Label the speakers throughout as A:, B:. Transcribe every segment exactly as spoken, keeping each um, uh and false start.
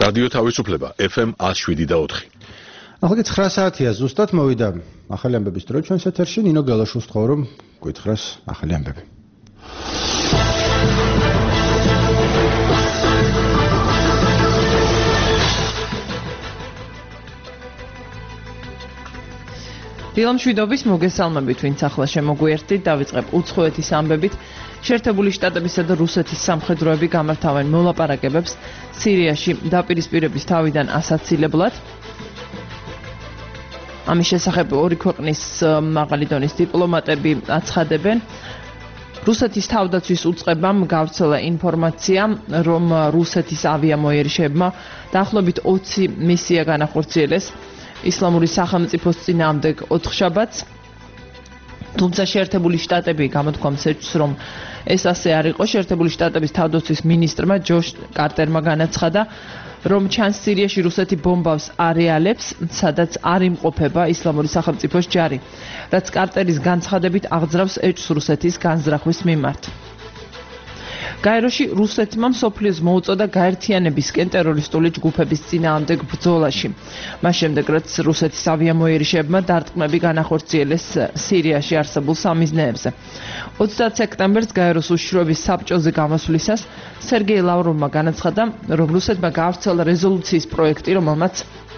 A: რადიო თავისუფლება F M one oh seven და four.
B: ახლა ცხრა საათია ზუსტად მოვიდა ახალი ამბების დრო ჩვენს ეთერში ნინო გალაშოს თქვა რომ გითხრას ახალი ამბები.
C: დილამშვიდობის მოგესალმებით, ვინც ახლა შემოგვიერთდით, დავიწყებ უცხოეთის ამბებით. შეერთებული შტატებისა და რუსეთის სამხედროები გამართავენ მოლაპარაკებებს სირიაში დაპირისპირების თავიდან ასაცილებლად. ამის შესახებ ორი ქვეყნის მაღალი დონის დიპლომატები აცხადებენ. რუსეთის თავდაცვის უწყებამ გავრცელა ინფორმაცია, რომ რუსეთის ავიამოიერიშებმა დაახლოებით ოცი მისია განახორციელეს ისლამური სახელმწიფოს წინააღმდეგ ოთხშაბათს. თუმცა შეერთებული შტატები გამოთქვამს ეჭვს, რომ ეს ასე არ იყო. შეერთებული შტატების თავდაცვის მინისტრმა ჯოშ კარტერმა განაცხადა, რომ ჩანს სირიაში რუსეთი ბომბავს არეალებს, სადაც არ იმყოფება ისლამური სახელმწიფოს ჯარი, რაც კარტერის განცხადებით აღძრავს ეჭვს რუსეთის განზრახვის მიმართ. გაეროში რუსეთმა მსოფლიოს მოუწოდა გაერთიანებისკენ ტერორისტული ჯგუფების წინააღმდეგ ბრძოლაში. მას შემდეგ, რაც რუსეთის ავიამოიერიშებმა დარტყმები განახორციელეს სირიაში არსებულ სამიზნეებზე. ოცდაათ სექტემბერს გაეროს უშიშროების საბჭოზე გამოსვლისას სერგეი ლავროვმა განაცხადა, რომ რუსეთმა გაავრცელა რეზოლუციის პროექტი, რომელმაც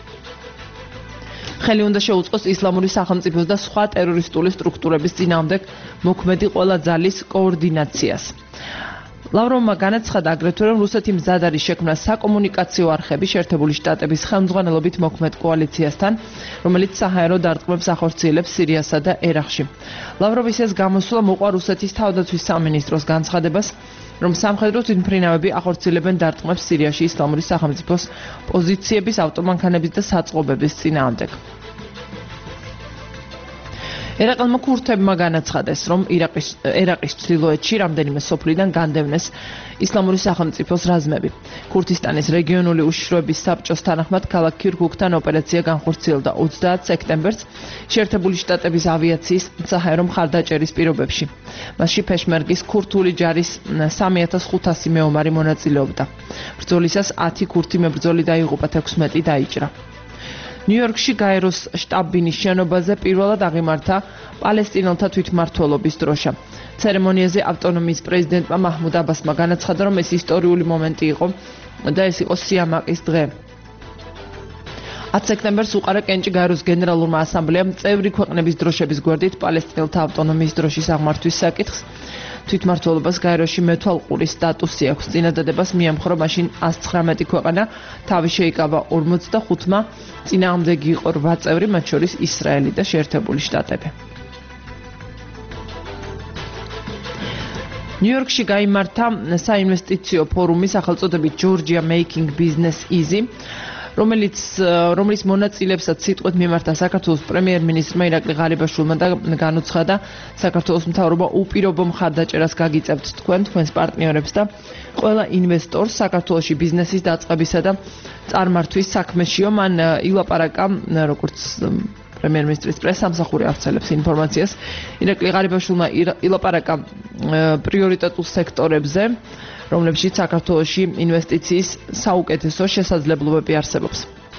C: ხელი უნდა შეუწყოს ისლამური სახელმწიფოს და სხვა ტერორისტული სტრუქტურების წინააღმდეგ მოქმედი ყველა ძალის კოორდინაციას. ლავროვმა განაცხადა აგრეთვე, რომ რუსეთი მზად არის შექმნა საკომუნიკაციო არხები შეერთებული შტატების ხელმძღვანელობით მოქმედ კოალიციასთან, რომელიც საჰაერო დარტყმებს ახორციელებს სირიასა და ერაყში. ლავროვის ეს გამოსვლა მოყვა რუსეთის თავდაცვის სამინისტროს განცხადებას, რომ სამხედრო თვითმფრინავები ახორციელებენ დარტყმებს სირიაში ისლამური სახელმწიფოს პოზიციების, ავტომანქანების და საწყობების წინააღმდეგ. ერაყელმა ქურთებმა განაცხადეს, რომ ირაყის ერაყის ჩრდილოეთში რამდენიმე სოფლიდან განდევნეს ისლამური სახელმწიფოს რაზმები. ქურთისტანის რეგიონული უშიშროების საბჭოს თანახმად ქალაქ ქირქუქთან ოპერაცია განხორციელდა ოცდაათ სექტემბერს შეერთებული შტატების ავიაციის საჰაერო მხარდაჭერის პირობებში. მასში ფეშმერგის ქურთული ჯარის სამი ათას ხუთასი მეომარი მონაწილეობდა. ბრძოლისას ათი ქურთი მებრძოლი დაიღუპა, თექვსმეტი დაიჭრა. ნიუ-იორკში გაეროს შტაბ-ბინის შენობაზე პირველად აღიმართა პალესტინელთა თვითმმართველობის დროშა. ცერემონიაზე ავტონომიის პრეზიდენტმა მაჰმუდ აბასმა განაცხადა, რომ ეს ისტორიული მომენტი იყო და ეს იყო სიამაყის დღე. ათი სექტემბერს უყარა კენჭი გაეროს გენერალურმა ასამბლეამ წევრი ქვეყნების დროშების გვერდით პალესტინელთა ავტონომიის დროშის აღმართვის საკითხს. თვითმმართველობას გაეროში მეთვალყური სტატუსი აქვს. წინადადებას მიემხრო მაშინ ას ცხრამეტი ქვეყანა, თავი შეიკავა ორმოცდახუთმა, წინააღმდეგი იყო რვა წევრი, მათ შორის ისრაელი და შეერთებული შტატები. ნიუ-იორკში გაიმართა საინვესტიციო ფორუმი სახელწოდებით Georgia Making Business Easy, რომელიც რომლის მონაწილებსაც სიტყვით მიმართა საქართველოს პრემიერ-მინისტრმა ირაკლი ღარიბაშვილმა და განუცხადა, საქართველოს მთავრობა უპირობო მხარდაჭერას გაგიწევთ თქვენ, თქვენს პარტნიორებს და ყველა ინვესტორს საქართველოში ბიზნესის დაწყებისა და წარმართვის საქმეშიო. მან ილაპარაკა, როგორც პრემიერ-მინისტრის პრესამსახური ავრცელებს ინფორმაციას, ირაკლი ღარიბაშვილმა ილაპარაკა პრიორიტეტულ სექტორებზე, რომლებშიც საქართველოში ინვესტიციის საუკეთესო შესაძლებლობები არსებობს.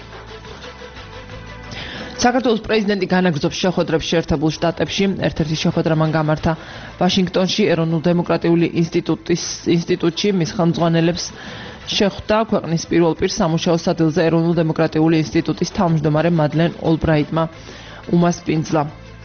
C: საქართველოს პრეზიდენტი განაგრძობს შეხვედრებს შეერთებულ შტატებში. ერთ-ერთი შეხვედრა მან გამართა ვაშინგტონში ეროვნულ-დემოკრატიული ინსტიტუტის ინსტიტუტში. მის ხელმძღვანელებს შეხვდა ქვეყნის პირველ პირ სამუშაო სადილზე ეროვნულ-დემოკრატიული ინსტიტუტის თავმჯდომარე მადლენ ოლბრაიტმა უმასპინძლა.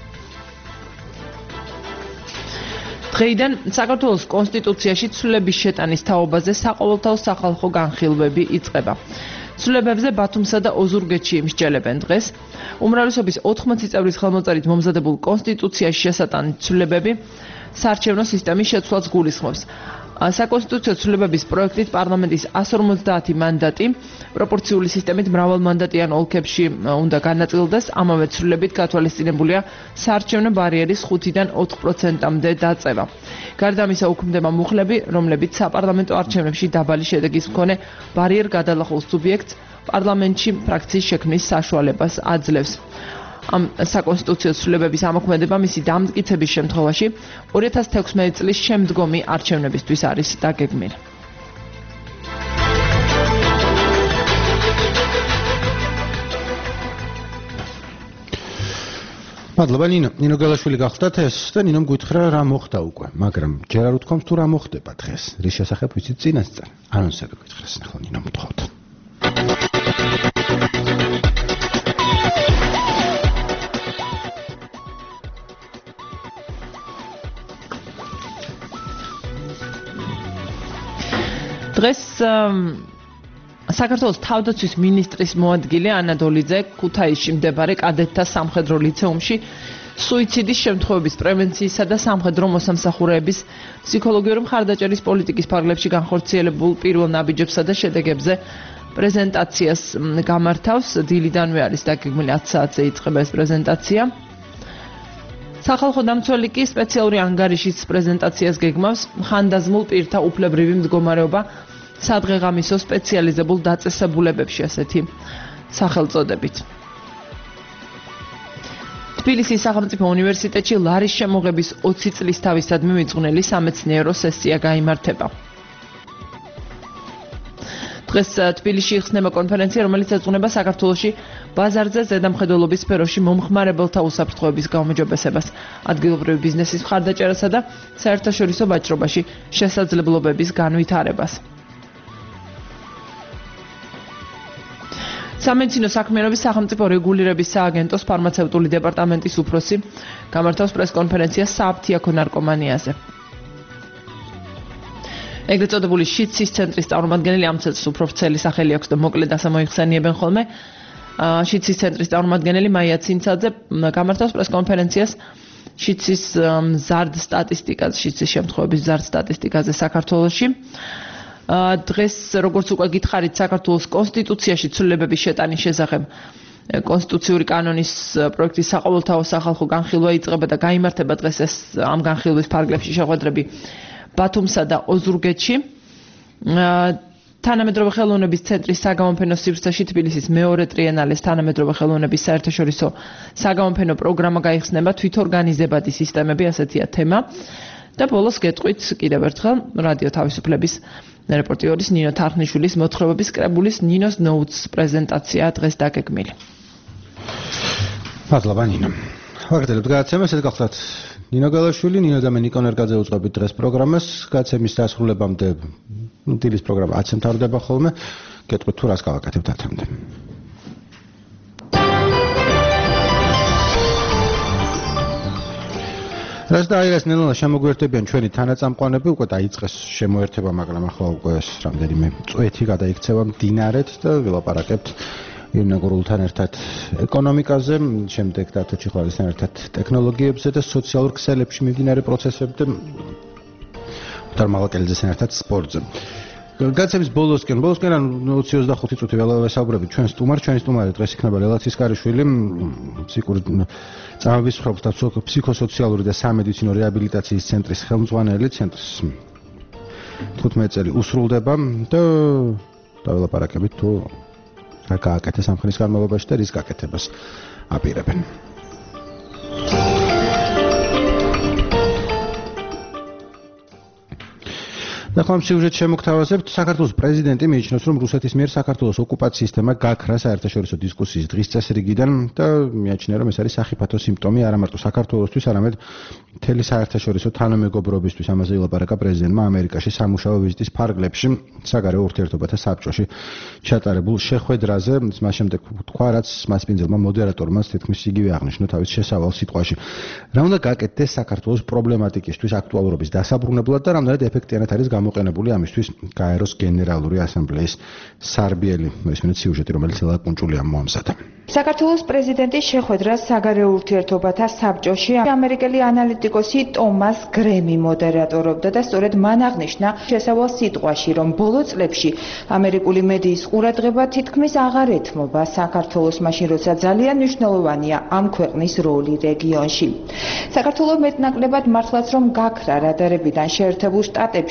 C: დღეიდან საქართველოს კონსტიტუციაში ცვლილების შეტანის თაობაზე საყოველთაო სახალხო განხილვები იწყება. ცვლილებებზე ბათუმსა და ოზურგეთში მსჯელებენ დღეს. უმრავლესობის ოთხმოცი წევრის ხელმოწერით მომზადებულ კონსტიტუციაში შესატანილი ცვლილებები საარჩევნო სისტემის შეცვლას გულისხმობს. საკონსტიტუციო ცვლილებების პროექტით პარლამენტის ასი ორმოცდაათი მანდატი პროპორციული სისტემით მრავალმანდატიან ოლქებში უნდა განაწილდეს. ამავე ცვლილებით გათვალისწინებულია საარჩევნო ბარიერის ხუთიდან ოთხ პროცენტამდე დაწევა. გარდა ამისა, უქმდება მუხლები, რომლებიც საპარლამენტო არჩევნებში დაბალი შედეგის მქონე ბარიერ გადალახულ სუბიექტს პარლამენტში ფრაქციის შექმნის საშუალებას აძლევს. ამ საკონსტიტუციო ცვლილებების ამოქმედება მისი დამტკიცების შემთხვევაში ორი ათას თექვსმეტი წლის შემდგომი არჩევნებისთვის არის დაგეგმილი.
B: მადლობა ნინო. ნინო გელაშვილი გახლდათ ეს და ნინომ გითხრა რა მოხდა უკვე, მაგრამ ჯერ არ უთქვამს თუ რა მოხდება დღეს. რის შესახებ ვიცით წინასწარ. ანონსები გითხრას ნახო ნინო მთხოვთ.
C: დღეს საქართველოს თავდაცვის მინისტრის მოადგილე ანა დოლიძე ქუთაისში მდებარე კადეტთა სამხედრო ლიცეუმში სუიციდის შემთხვევების პრევენციისა და სამხედრო მოსამსახურეების ფსიქოლოგიური მხარდაჭერის პოლიტიკის ფარგლებში განხორციელებულ პირველ ნაბიჯებსა და შედეგებზე პრეზენტაციას გამართავს. დილიდანვე არის დაგეგმილი ათი საათზე იწყება ეს პრეზენტაცია. სახალხო დამცველი კი სპეციალური ანგარიშის პრეზენტაციას გეგმავს ხანდაზმულ პირთა უფლებრივი მდგომარეობა სადღეღამისო სპეციალიზებულ დაწესებულებებში ასეთი სახელწოდებით. თბილისის სახელმწიფო უნივერსიტეტში ლარის შემოღების ოცი წლის თავისადმი მიძღვნილი სამეცნიერო სესია გაიმართება. დღეს თბილისში იხსნება კონფერენცია, რომელიც ეძღვნება საქართველოში ბაზარზე ზედამხედველობის სფეროში მომხმარებელთა უსაფრთხოების გაუმჯობესებას, ადგილობრივი ბიზნესის მხარდაჭერასა და საერთაშორისო ვაჭრობაში შესაძლებლობების განვითარებას. სამედიცინო საქმიანობის სახელმწიფო რეგულირების სააგენტოს ფარმაცევტული დეპარტამენტის უფროსი გამართავს პრესკონფერენციას სააფთიაქო ნარკომანიაზე. ეგრეთ წოდებული შიცის ცენტრის წარმომადგენელი ამ წელს უფრო ვრცელი სახელი აქვს და მოკლედ ასე მოიხსენიებენ ხოლმე. შიცის ცენტრის წარმომადგენელი მაია ცინცაძე გამართავს პრესკონფერენციას შიცის მზარდ სტატისტიკაზე, შიცის შემთხვევების მზარდ სტატისტიკაზე საქართველოში. დღეს როგორც უკვე გითხარით, საქართველოს კონსტიტუციაში ცვლილებების შეტანის შესახებ კონსტიტუციური კანონის პროექტის საყოველთაო სახალხო განხილვა იწყება და გაიმართება დღეს ეს ამ განხილვის ფარგლებში შეხვედრები ბათუმსა და ოზურგეთში. თანამედროვე ხელოვნების ცენტრის საგამოფენო სივრცეში თბილისის მეორე ტრიენალეს თანამედროვე ხელოვნების საერთაშორისო საგამოფენო პროგრამა გაიხსნება, თვითორგანიზებადი სისტემები, ასეთია თემა. და ბოლოს გეტყვით კიდევ ერთხელ რადიო თავისუფლების რეპორტიორის ნინო თარხნიშვილის მოთხრობების კრებულის ნინოს ნოუთს პრეზენტაცია დღეს დაგეგმილი.
B: მადლობა ნინო. ვაგრძელებთ გადაცემას, ეს გახლავთ ნინო გელაშვილი, ნინო და მე ნიკონ ერგაძე უწყობთ დღეს პროგრამას. გადაცემის დასრულებამდე დილის პროგრამა ათზე მთავრდება ხოლმე. გეტყვით თუ რას გავაკეთებთ ათამდე. რას დაიღეს ნელ-ნელა შემოგვერთებიან ჩვენი თანაწამყვანები, უკვე დაიწყეს შემოერთება, მაგრამ ახლა უკვე რამდენიმე წვეთი გადაიქცევა მდინარეთ და ვილაპარაკებთ ირინა გურულთან ერთად ეკონომიკაზე, შემდეგ დათო ჩიხვალისთან ერთად ტექნოლოგიებზე და სოციალურ ქსელებში მიმდინარე პროცესებზე და თარმალაკელიძესთან ერთად სპორტზე. გადაცემის ბოლოსკენ, ბოლოსკენ ოცი ოცდახუთი წუთი ველავესაუბრებით ჩვენ სტუმარ, ჩვენი სტუმარი დღეს იქნება რელაციის კარიშვილი, ფსიქიკური წამების მსხვერპლთა ფსიქოსოციალური და სამედიცინო რეაბილიტაციის ცენტრის ხელმძღვანელი, ცენტრის თხუთმეტი წელი უსრულდება და დაველაპარაკებით თუ რა გააკეთეს ამ ხნის განმავლობაში და რის გაკეთებას აპირებენ. და ხომ სიუჟეტ შემოგთავაზებთ, საქართველოს პრეზიდენტი მიიჩნევს, რომ რუსეთის მიერ საქართველოს ოკუპაციის თემა გაქრა საერთაშორისო დისკუსიის დღის წესრიგიდან და მიაჩნია, რომ ეს არის სახიფათო სიმპტომი არა მარტო საქართველოსთვის, არამედ მთელი საერთაშორისო თანამეგობრობისთვის. ამაზე ილაპარაკა პრეზიდენტმა ამერიკაში სამუშაო ვიზიტის ფარგლებში, საგარეო ურთიერთობათა საბჭოში ჩატარებულ შეხვედრაზე. მას შემდეგ თქვა, რაც მასპინძელმა მოდერატორმა თითქმის იგივე აღნიშნა თავის შესავალ სიტყვაში. რა უნდა გაკეთდეს საქართველოს პრობლემატიკისთვის აქტუალურობის დასაბრუნებლად და რამდენად ეფექტიანად არის გამოყენებული ამისთვის გაეროს გენერალური ასამბლეის სარბიელი მესმენთ სიუჟეტი, რომელიც ლაკუნჭულია მოამზადა.
D: საქართველოს პრეზიდენტის შეხვედრა საგარეო ურთიერთობათა საბჭოში ამერიკელი ანალიტიკოსი ტომას გრემი მოდერატორობდა და სწორედ მან აღნიშნა შესავალ სიტყვაში, რომ ბოლო წლებში ამერიკული მედიის ყურადღება თითქმის აღარ ეთმობა საქართველოს მაშინ, როცა ძალიან მნიშვნელოვანია ამ ქვეყნის როლი რეგიონში. საქართველოს მეტნაკლებად მართლაც რომ გაქრა რადარებიდან შეერთებულ შტატებში ამ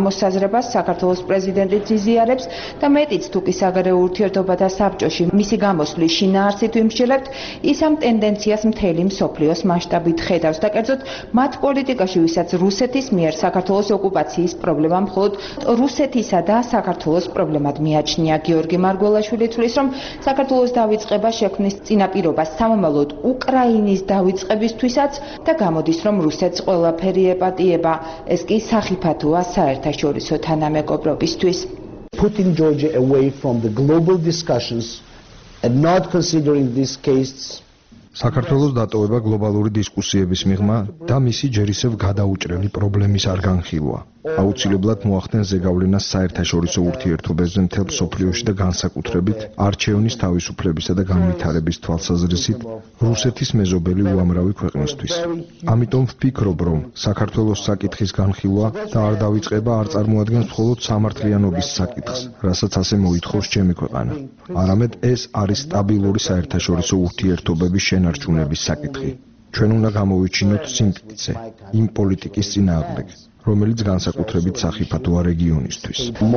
D: მოსაზრებას საქართველოს პრეზიდენტიც იზიარებს და მეტიც თუ კი საგარეო ურთიერთობათა საბჭოში მისი გამოსვლის შინაარსით ვიმსჯელებთ, ის ამ ტენდენციას მთელი მსოფლიოს მასშტაბით ხედავს და კერძოდ მათ პოლიტიკაში, ვისაც რუსეთის მიერ საქართველოს ოკუპაციის პრობლემა მხოლოდ რუსეთისა და საქართველოს პრობლემად მიაჩნია. გიორგი მარგველაშვილი თვლის, რომ საქართველოს დავიწყება შექმნის წინაპირობას სამომავლოდ უკრაინის დავიწყებისთვისაც და გამოდის, რომ რუსეთს ყველაფერი ეპატიება. ეს კი სახიფათოა საერთაშორისო თანამეგობრობისთვის.
E: Putting Georgia away from the global discussions and not considering these cases
F: საქართველოს დატოვება გლობალური დისკუსიების მიღმა და მისი ჯერ ისევ გადაუჭრელი პრობლემის არ განხილვა. აუცილებლად მოახდენს ზეგავლენას საერთაშორისო ურთიერთობებზე მთელ მსოფლიოში და განსაკუთრებით არჩევნის თავისუფლებისა და განვითარების თვალსაზრისით რუსეთის მეზობელი უამრავი ქვეყნისთვის. ამიტომ ვფიქრობ, რომ საქართველოს საკითხის განხილვა და არ დავიწყება არ წარმოადგენს მხოლოდ სამართლიანობის საკითხს, რასაც ასე მოითხოვს ჩემი ქვეყანა. არამედ ეს არის სტაბილური საერთაშორისო ურთიერთობების შენარჩუნების საკითხი. ჩვენ უნდა გამოვიჩინოთ სიმტკიცე იმ პოლიტიკის წინააღმდეგ, რომელიც განსაკუთრებით სახიფათოა რეგიონისთვის.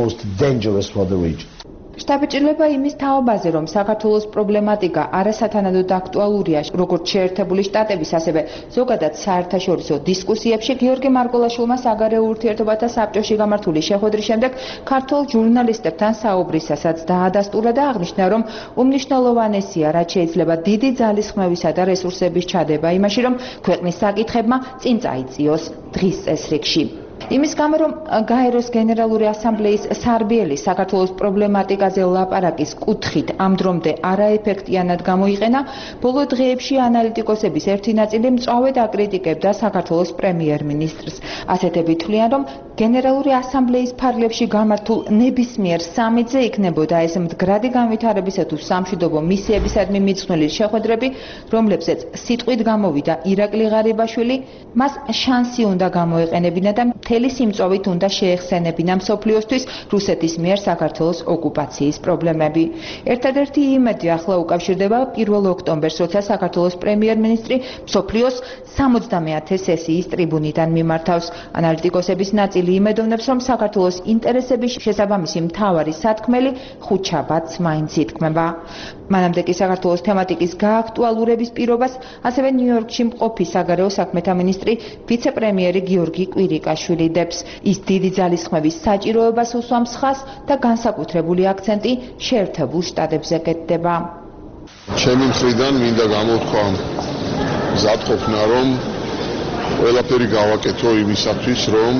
D: შთაბეჭდილება იმის თაობაზე, რომ საქართველოს პრობლემატიკა არასათანადოდ აქტუალურია როგორც შეერთებული შტატების, ასევე ზოგადად საერთაშორისო დისკუსიებში, გიორგი მარგველაშვილმა საგარეო ურთიერთობათა საბჭოში გამართული შეხვედრის შემდეგ ქართულ ჟურნალისტებთან საუბრისასაც დაადასტურა და აღნიშნა, რომ უმნიშვნელოვანესია, რაც შეიძლება დიდი ძალისხმევისა და რესურსების ჩადება იმაში, რომ ქვეყნის საკითხებმა წინ წაიწიოს დღის წესრიგში. იმის გამო, რომ გაეროს გენერალური ასამბლეის სარბიელი საქართველოს პრობლემატიკაზე ლაპარაკის კუთხით ამ დრომდე არაეფექტიანად გამოიყენა, ბოლო დღეებში ანალიტიკოსების ერთი ნაწილი მწვავედ აკრიტიკებდა საქართველოს პრემიერ-მინისტრს. ასეთები თვლიან, რომ გენერალური ასამბლეის ფარგლებში გამართულ ნებისმიერ სამიტზე იქნებოდა ეს მდგრადი განვითარებისა თუ სამშვიდობო მისიებისადმი მიძღვნილი შეხვედრები, რომლებზეც სიტყვით გამოვიდა ირაკლი ღარიბაშვილი, მას შანსი უნდა გამოეყენებინა და მთელი სიმწვავით უნდა შეეხსენებინა მსოფლიოსთვის რუსეთის მიერ საქართველოს ოკუპაციის პრობლემები. ერთადერთი იმედი ახლა უკავშირდება პირველ ოქტომბერს, როცა საქართველოს პრემიერ-მინისტრი მსოფლიოს სამოცდამეათე სესიის ტრიბუნიდან მიმართავს. ანალიტიკოსების ნაწილი იმედოვნებს, რომ საქართველოს ინტერესების შესაბამისი მთავარი სათქმელი ხუთშაბათს მაინც ითქმება. მანამდე კი საქართველოს თემატიკის გააქტუალურების პირობას ასევე ნიუ-იორკში მყოფი საგარეო საქმეთა მინისტრი ვიცე-პრემიერი გიორგი კვირიკაშვილი დებს. ის დიდი ძალისხმევის საჭიროებას უსვამს ხაზს და განსაკუთრებული აქცენტი შეერთებულ შტატებზე კეთდება.
A: ჩემი მხრიდან მინდა გამოთქვა მზადყოფნა, რომ ყველაფერი გავაკეთო იმისათვის, რომ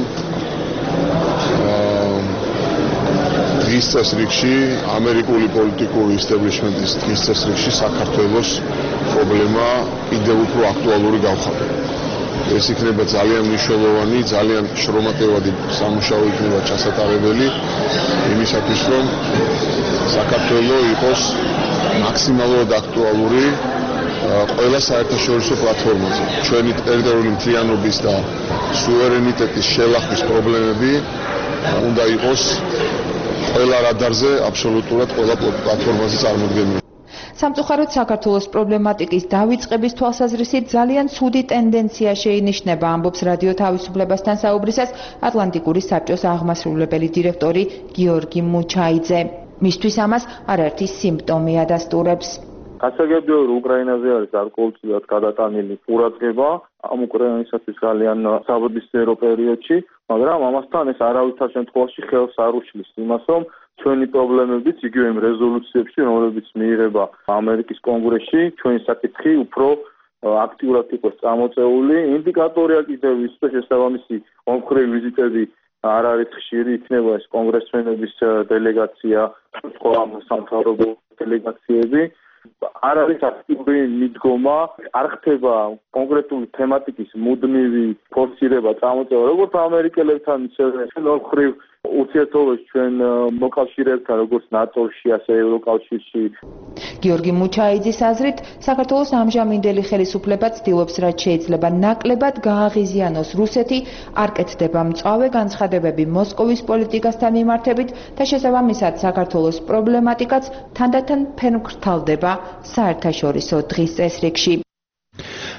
A: დღის წესრიგში, ამერიკული პოლიტიკური ისტაბლიშმენტის დღის წესრიგში საქართველოს პრობლემა კიდევ უფრო აქტუალური გავხადო. ეს იქნება ძალიან მნიშვნელოვანი, ძალიან შრომატევადი სამუშაო იქნება ჩასატარებელი იმისათვის, რომ საქართველო იყოს მაქსიმალურად აქტუალური ყველა საერთაშორისო პლატფორმაზე. ჩვენი ტერიტორიული მთლიანობის და სუვერენიტეტის შელახვის პრობლემები უნდა იყოს ყველა რადარზე, აბსოლუტურად ყველა პლატფორმაზე წარმოდგენილი.
D: სამწუხაროდ საქართველოს პრობლემატიკის დავიწყების თვალსაზრისით ძალიან ცუდი ტენდენცია შეინიშნება, ამბობს რადიო თავისუფლებასთან საუბრისას ატლანტიკური საბჭოს აღმასრულებელი დირექტორი გიორგი მუჩაიძე. მისთვის ამას არაერთი სიმპტომი ადასტურებს.
G: გასაგებია, რომ უკრაინაზე არის გარკვეულწილად გადატანილი ყურადღება ამ უკრაინისათვის ძალიან საბრძოლო პერიოდში, მაგრამ ამასთან ეს არავითარ შემთხვევაში ხელს არ უშლის იმას, რომ ჩვენი პრობლემებიც იგივე იმ რეზოლუციებში, რომლებიც მიიღება ამერიკის კონგრესში, ჩვენი საკითხი უფრო აქტიურად იყოს წამოწეული. ინდიკატორია კიდევ ის, რომ შესაბამისი ომხრივი ვიზიტები არ არის ხშირი, იქნება ეს კონგრესმენების დელეგაცია, სხვა სამთავრობო დელეგაციები. არ არის აქტიური მიდგომა, არ ხდება კონკრეტული თემატიკის მუდმივი ფორსირება წამოწევა, როგორც ამერიკელებთან, ისე ომხრივ ურთიერთობებში ჩვენ მოკავშირეებთან, როგორც ნატოში, ასე ევროკავშირში.
D: გიორგი მუჩაიძის აზრით, საქართველოს ამჟამინდელი ხელისუფლება ცდილობს, რაც შეიძლება ნაკლებად გააღიზიანოს რუსეთი, არ კეთდება მწვავე განცხადებები მოსკოვის პოლიტიკასთან მიმართებით და შესაბამისად საქართველოს პრობლემატიკაც თანდათან ფერმკრთალდება საერთაშორისო დღის წესრიგში.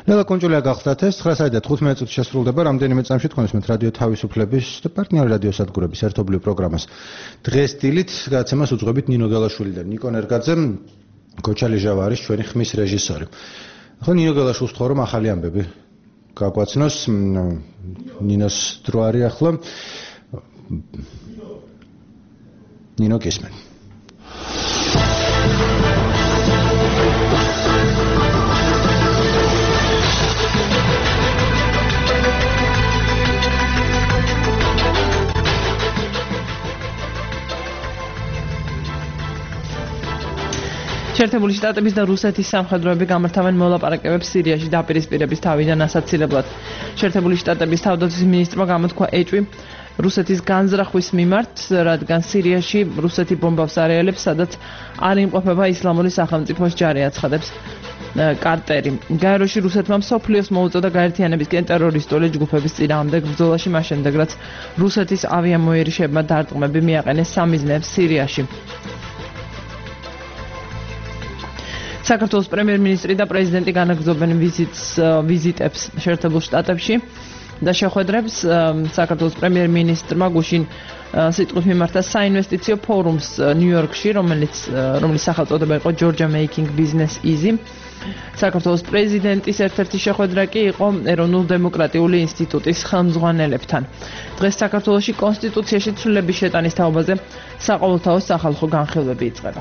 B: ნელა კონჭულია გახლდათ ეს ცხრა საათი და თხუთმეტი წუთი შესრულდება რამდენიმე წამში თქვენ ისმენთ რადიო თავისუფლების და პარტნიორი რადიო სადგურების ერთობლივ პროგრამას დღეს დილით გადაცემას უძღვებით ნინო გელაშვილი და ნიკო ნერგაძე გოჩალი ჟავა არის ჩვენი ხმის რეჟისორი. ახლა ნინო გელაშვილს ვთხოვ რომ ახალი ამბები გაგვაცნოს ნინოს დრო არის ახლა ნინო გესმენ
C: შეერთებული შტატების და რუსეთის სამხედროები გამართავენ მოლაპარაკებებს სირიაში დაპირისპირების თავიდან ასაცილებლად. შეერთებული შტატების თავდაცვის მინისტრმა გამოთქვა ეჭვი რუსეთის განზრახვის მიმართ, რადგან სირიაში რუსეთი ბომბავს არეალებს, სადაც არ იმყოფება ისლამური სახელმწიფოს ჯარი, აცხადებს კარტერი. გაეროში რუსეთმა მსოფლიოს მოუწოდა გაერთიანებისკენ ტერორისტული ჯგუფების წინააღმდეგ ბრძოლაში, მას შემდეგ რაც რუსეთის ავიამოერიშებმა დარტყმები მიაყენეს სამიზნეებს სირიაში. საქართველოს პრემიერ-მინისტრი და პრეზიდენტი განაგრძობენ ვიზიტს ვიზიტებს შეერთებულ შტატებში და შეხვედრებს საქართველოს პრემიერ-მინისტრმა გუშინ სიტყვის მიმართა საინვესტიციო ფორუმს ნიუ-იორკში, რომელიც რომლის სახელწოდება იყო Georgia Making Business Easy. საქართველოს პრეზიდენტის ერთ-ერთი შეხვედრა კი იყო ეროვნულ დემოკრატიული ინსტიტუტის ხელმძღვანელებთან. დღეს საქართველოში კონსტიტუციაში ცვლილების შეტანის თაობაზე საყოველთაო სახალხო განხილვები იწყება.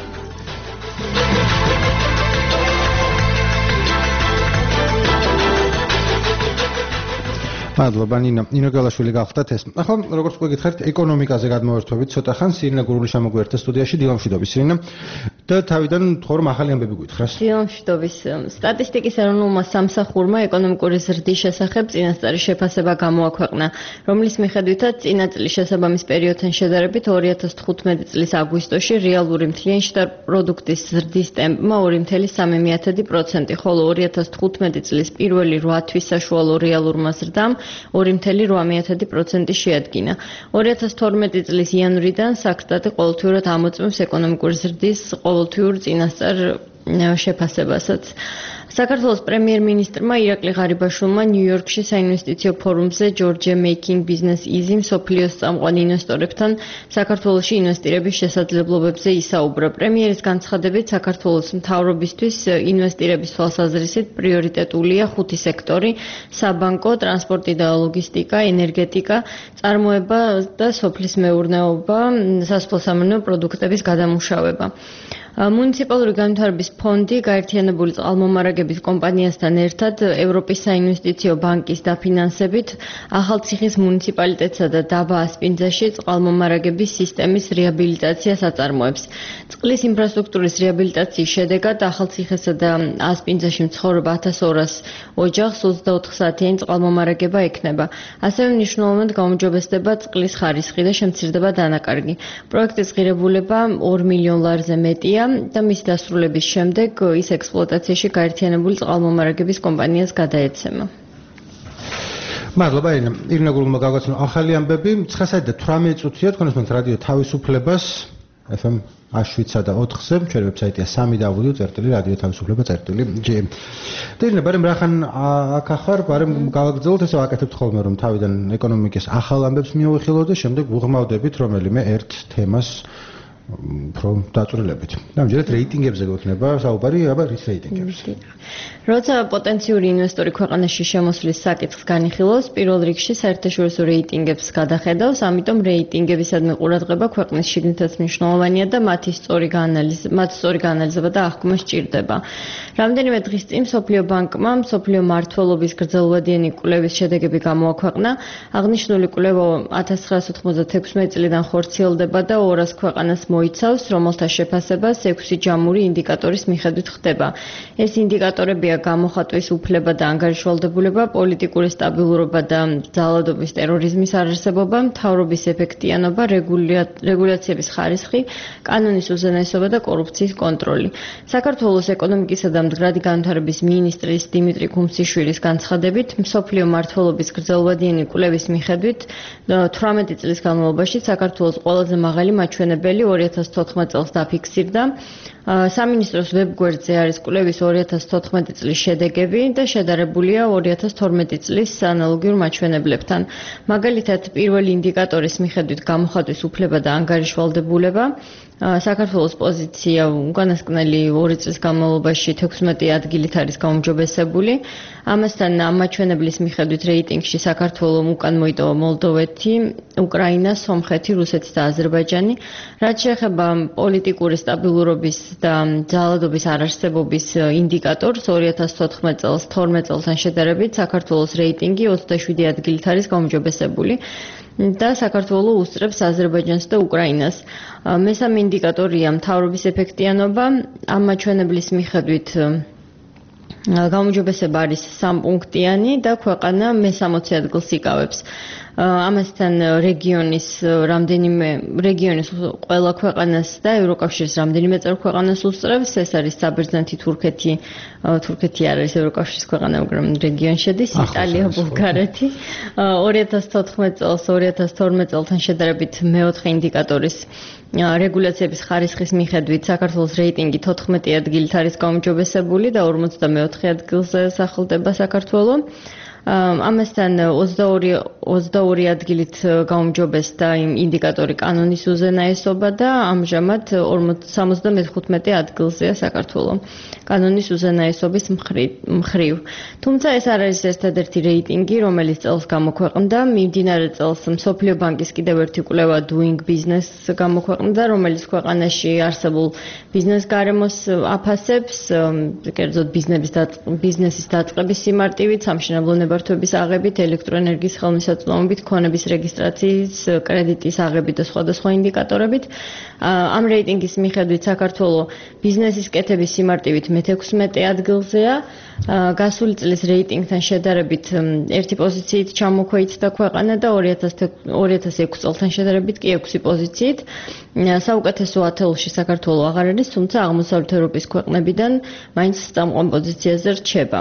C: მადლობა ნინო. ნინო გელაშვილი გახლდათ ეს. ახლა როგორც გეკითხეთ, ეკონომიკაზე გადმოვერთვებით ცოტა ხანს სირინა გურული შემოგვიერთდა სტუდიაში დილამშვიდობის სირინა და თავიდან თქო რომ ახალი ამბები გითხრას.
H: დილამშვიდობის. სტატისტიკის ეროვნულმა სამსახურმა ეკონომიკური ზრდის შესახებ წინასწარი შეფასება გამოაქვეყნა, რომლის მიხედვითაც წინა წლის შესაბამის პერიოდთან შედარებით ორი ათას თხუთმეტი წლის აგვისტოში რეალური მთლიანი შტატ პროდუქტის ზრდის ტემპმა ორი კoma სამი პროცენტი, ხოლო ორი ათას თხუთმეტი წლის პირველი რვა თვის საშუალო რეალურმა ზრდამ ორი კoma ორი პროცენტი შეადგინა. ორი ათას თორმეტი წლის იანვრიდან საქსტატი ყოველთვიურად ამოწმებს ეკონომიკური ზრდის ყოველთვიურ წინასწარ შეფასებასაც. საქართველოს პრემიერ-მინისტრმა ირაკლი ღარიბაშვილმა ნიუ-იორკში საინვესტიციო ფორუმზე Georgia Making Business Easy მსოფლიოს წამყვან ინვესტორებთან საქართველოში ინვესტირების შესაძლებლობებზე ისაუბრა. პრემიერის განცხადებით, საქართველოს მთავრობისთვის ინვესტირების თვალსაზრისით პრიორიტეტულია ხუთი სექტორი: საბანკო, ტრანსპორტი და ლოგისტიკა, ენერგეტიკა, წარმოება და სოფლის მეურნეობა, სასოფლო-სამეურნეო პროდუქტების გადამუშავება. მუნიციპალური განვითარების ფონდი გაერთიანებული წყალმომარაგების კომპანიასთან ერთად ევროპის საინვესტიციო ბანკის დაფინანსებით ახალციხის მუნიციპალიტეტსა და დაბა ასპინძაში წყალმომარაგების სისტემის რეაბილიტაციას აწარმოებს. წყლის ინფრასტრუქტურის რეაბილიტაციის შედეგად ახალციხესა და ასპინძაში მცხოვრებ ათას ორას ოჯახს ოცდაოთხ საათიანი წყალმომარაგება ექნება. ასევე მნიშვნელოვნად გაუმჯობესდება წყლის ხარისხი და შემცირდება დანაკარგი. პროექტის ღირებულება ორ მილიონ ლარზე მეტია და მის დასრულების შემდეგ ის ექსპლუატაციაში გაერთიანებული წყალმომარაგების კომპანიას გადაეცემა.
B: მადლობა ირინა. ირინა გულმა გავაცნო ახალი ამბები. ცხრა საათი და თვრამეტი წუთია თქვენ ისმენთ რადიო თავისუფლებას ეფ ემ შვიდსა და ოთხზე, ჩვენი ვებსაიტია სამი დაბლიუ წერტილი რადიო თავისუფლება წერტილი ჯი. და ირინა, ბარემ რახან აქ ახარ, ბარემ გავაგრძელოთ ესე ვაკეთებთ ხოლმე რომ თავიდან ეკონომიკის ახალ ამბებს მივიხილოთ და შემდეგ ვუღმავდებით რომელიმე ერთ თემას უფრო დაწვრილებით. ამჯერად რეიტინგებზე გვექნება საუბარი, აბა რის რეიტინგებზე?
H: როცა პოტენციური ინვესტორი ქვეყანაში შემოსვლის საკითხს განიხილავს, პირველ რიგში საერთაშორისო რეიტინგებს გადახედავს, ამიტომ რეიტინგებისადმი ყურადღება ქვეყნის შიგნითაც მნიშვნელოვანია და მათი სწორი გაანალიზება, მათ სწორი გაანალიზება და აღქმა სჭირდება. რამდენიმე დღის წინ მსოფლიო ბანკმა მსოფლიო მმართველობის გრძელვადიანი კვლევის შედეგები გამოაქვეყნა. აღნიშნული კვლევა ათას ცხრაასი ოთხმოცდათექვსმეტი წლიდან ხორციელდება და ორას ქვეყანას მოიცავს, რომელთა შეფასებას ექვსი ჯამური ინდიკატორის მიხედვით ხდება. ეს ინდიკატორებია გამოხატვის უფლება და ანგარიშვალდებულება, პოლიტიკური სტაბილურობა და ძალადობის ტერორიზმის არარსებობა, მთავრობის ეფექტიანობა, რეგულაციების ხარისხი, კანონის უზენაესობა და კორუფციის კონტროლი. საქართველოს ეკონომიკისა და მდგრადი განვითარების მინისტრის დიმიტრი ქუმსიშვილის განცხადებით, მსოფლიო მმართველობის გრძელვადიანი კვლევის მიხედვით თვრამეტი წლის განმავლობაში საქართველოს ყველაზე მაღალი მაჩვენებელი ორი ორი ათას თოთხმეტ წელს დაფიქსირდა. სამინისტროს ვებგვერდზე არის კვლევის ორი ათას თოთხმეტი წლის შედეგები და შედარებულია ორი ათას თორმეტი წლის ანალოგიურ მაჩვენებლებთან. მაგალითად, პირველი ინდიკატორის მიხედვით გამოხატვის უფლება და ანგარიშვალდებულება საქართველოს პოზიცია უკანასკნელი ორი წლის განმავლობაში თექვსმეტი ადგილით არის გაუმჯობესებული. ამასთან ამ მაჩვენებლის მიხედვით რეიტინგში საქართველოს უკან მოიტოვა მოლდოვეთი, უკრაინა, სომხეთი, რუსეთი და აზერბაიჯანი. რაც შეეხება პოლიტიკური სტაბილურობის და ძალადობის არარსებობის ინდიკატორს ორი ათას თოთხმეტ წელს თორმეტ წელთან შედარებით საქართველოს რეიტინგი ოცდაშვიდი ადგილით არის გაუმჯობესებული. და საქართველოს უსწრებს აზერბაიჯანს და უკრაინას. მესამე ინდიკატორია მთავრობის ეფექტიანობა. ამ მაჩვენებლის მიხედვით გაუმჯობესება არის სამპუნქტიანი და ქვეყანა მესამოცი ადგილს იკავებს. ამასთან რეგიონის რამდენიმე რეგიონის ყველა ქვეყანას და ევროკავშირის რამდენიმე წევრ ქვეყანას უსწრებს. ეს არის საბერძნეთი, თურქეთი, თურქეთი არ არის ევროკავშირის ქვეყანა, მაგრამ რეგიონში შედის, იტალია, ბულგარეთი. ორი ათას თოთხმეტ წელს ორი ათას თორმეტ წელთან შედარებით მეოთხე ინდიკატორის რეგულაციების ხარისხის მიხედვით საქართველოს რეიტინგი თოთხმეტი ადგილით არის გაუმჯობესებული და ორმოცდამეოთხე ადგილზე სახლდება საქართველოს. ამასთან ოცდაორი ადგილით გაუმჯობესდა იმ ინდიკატორი კანონის უზენაესობა და ამჟამად სამოცდამეხუთმეტე ადგილზეა საქართველოს კანონის უზენაესობის მხრივ. თუმცა ეს არ არის ერთადერთი რეიტინგი, რომელიც წელს გამოქვეყნდა. მიმდინარე წელს მსოფლიო ბანკის კიდევ ერთი კვლევა Doing Business გამოქვეყნდა, რომელიც ქვეყანაში არსებულ ბიზნეს გარემოს აფასებს, კერძოდ ბიზნესის დაწყების სიმარტივით, სამშენებლო ნებართვების აღებით, ელექტროენერგიის ხელმისაწვდომობით, ქონების რეგისტრაციის, კრედიტის აღებით და სხვადასხვა ინდიკატორებით. ამ რეიტინგის მიხედვით საქართველოს ბიზნესის კეთების სიმარტივით მეთექვსმეტე ადგილზეა. გასული წლის რეიტინგთან შედარებით ერთი პოზიციით ჩამოქვეითდა ქვეყანა და ორი ათას ექვსი წელთან შედარებით კი ექვსი პოზიციით. საუკეთესო ათეულში საქართველოს აღარ არის, თუმცა აღმოსავლეთ ევროპის ქვეყნებიდან მაინც წამყვან პოზიციაზე რჩება.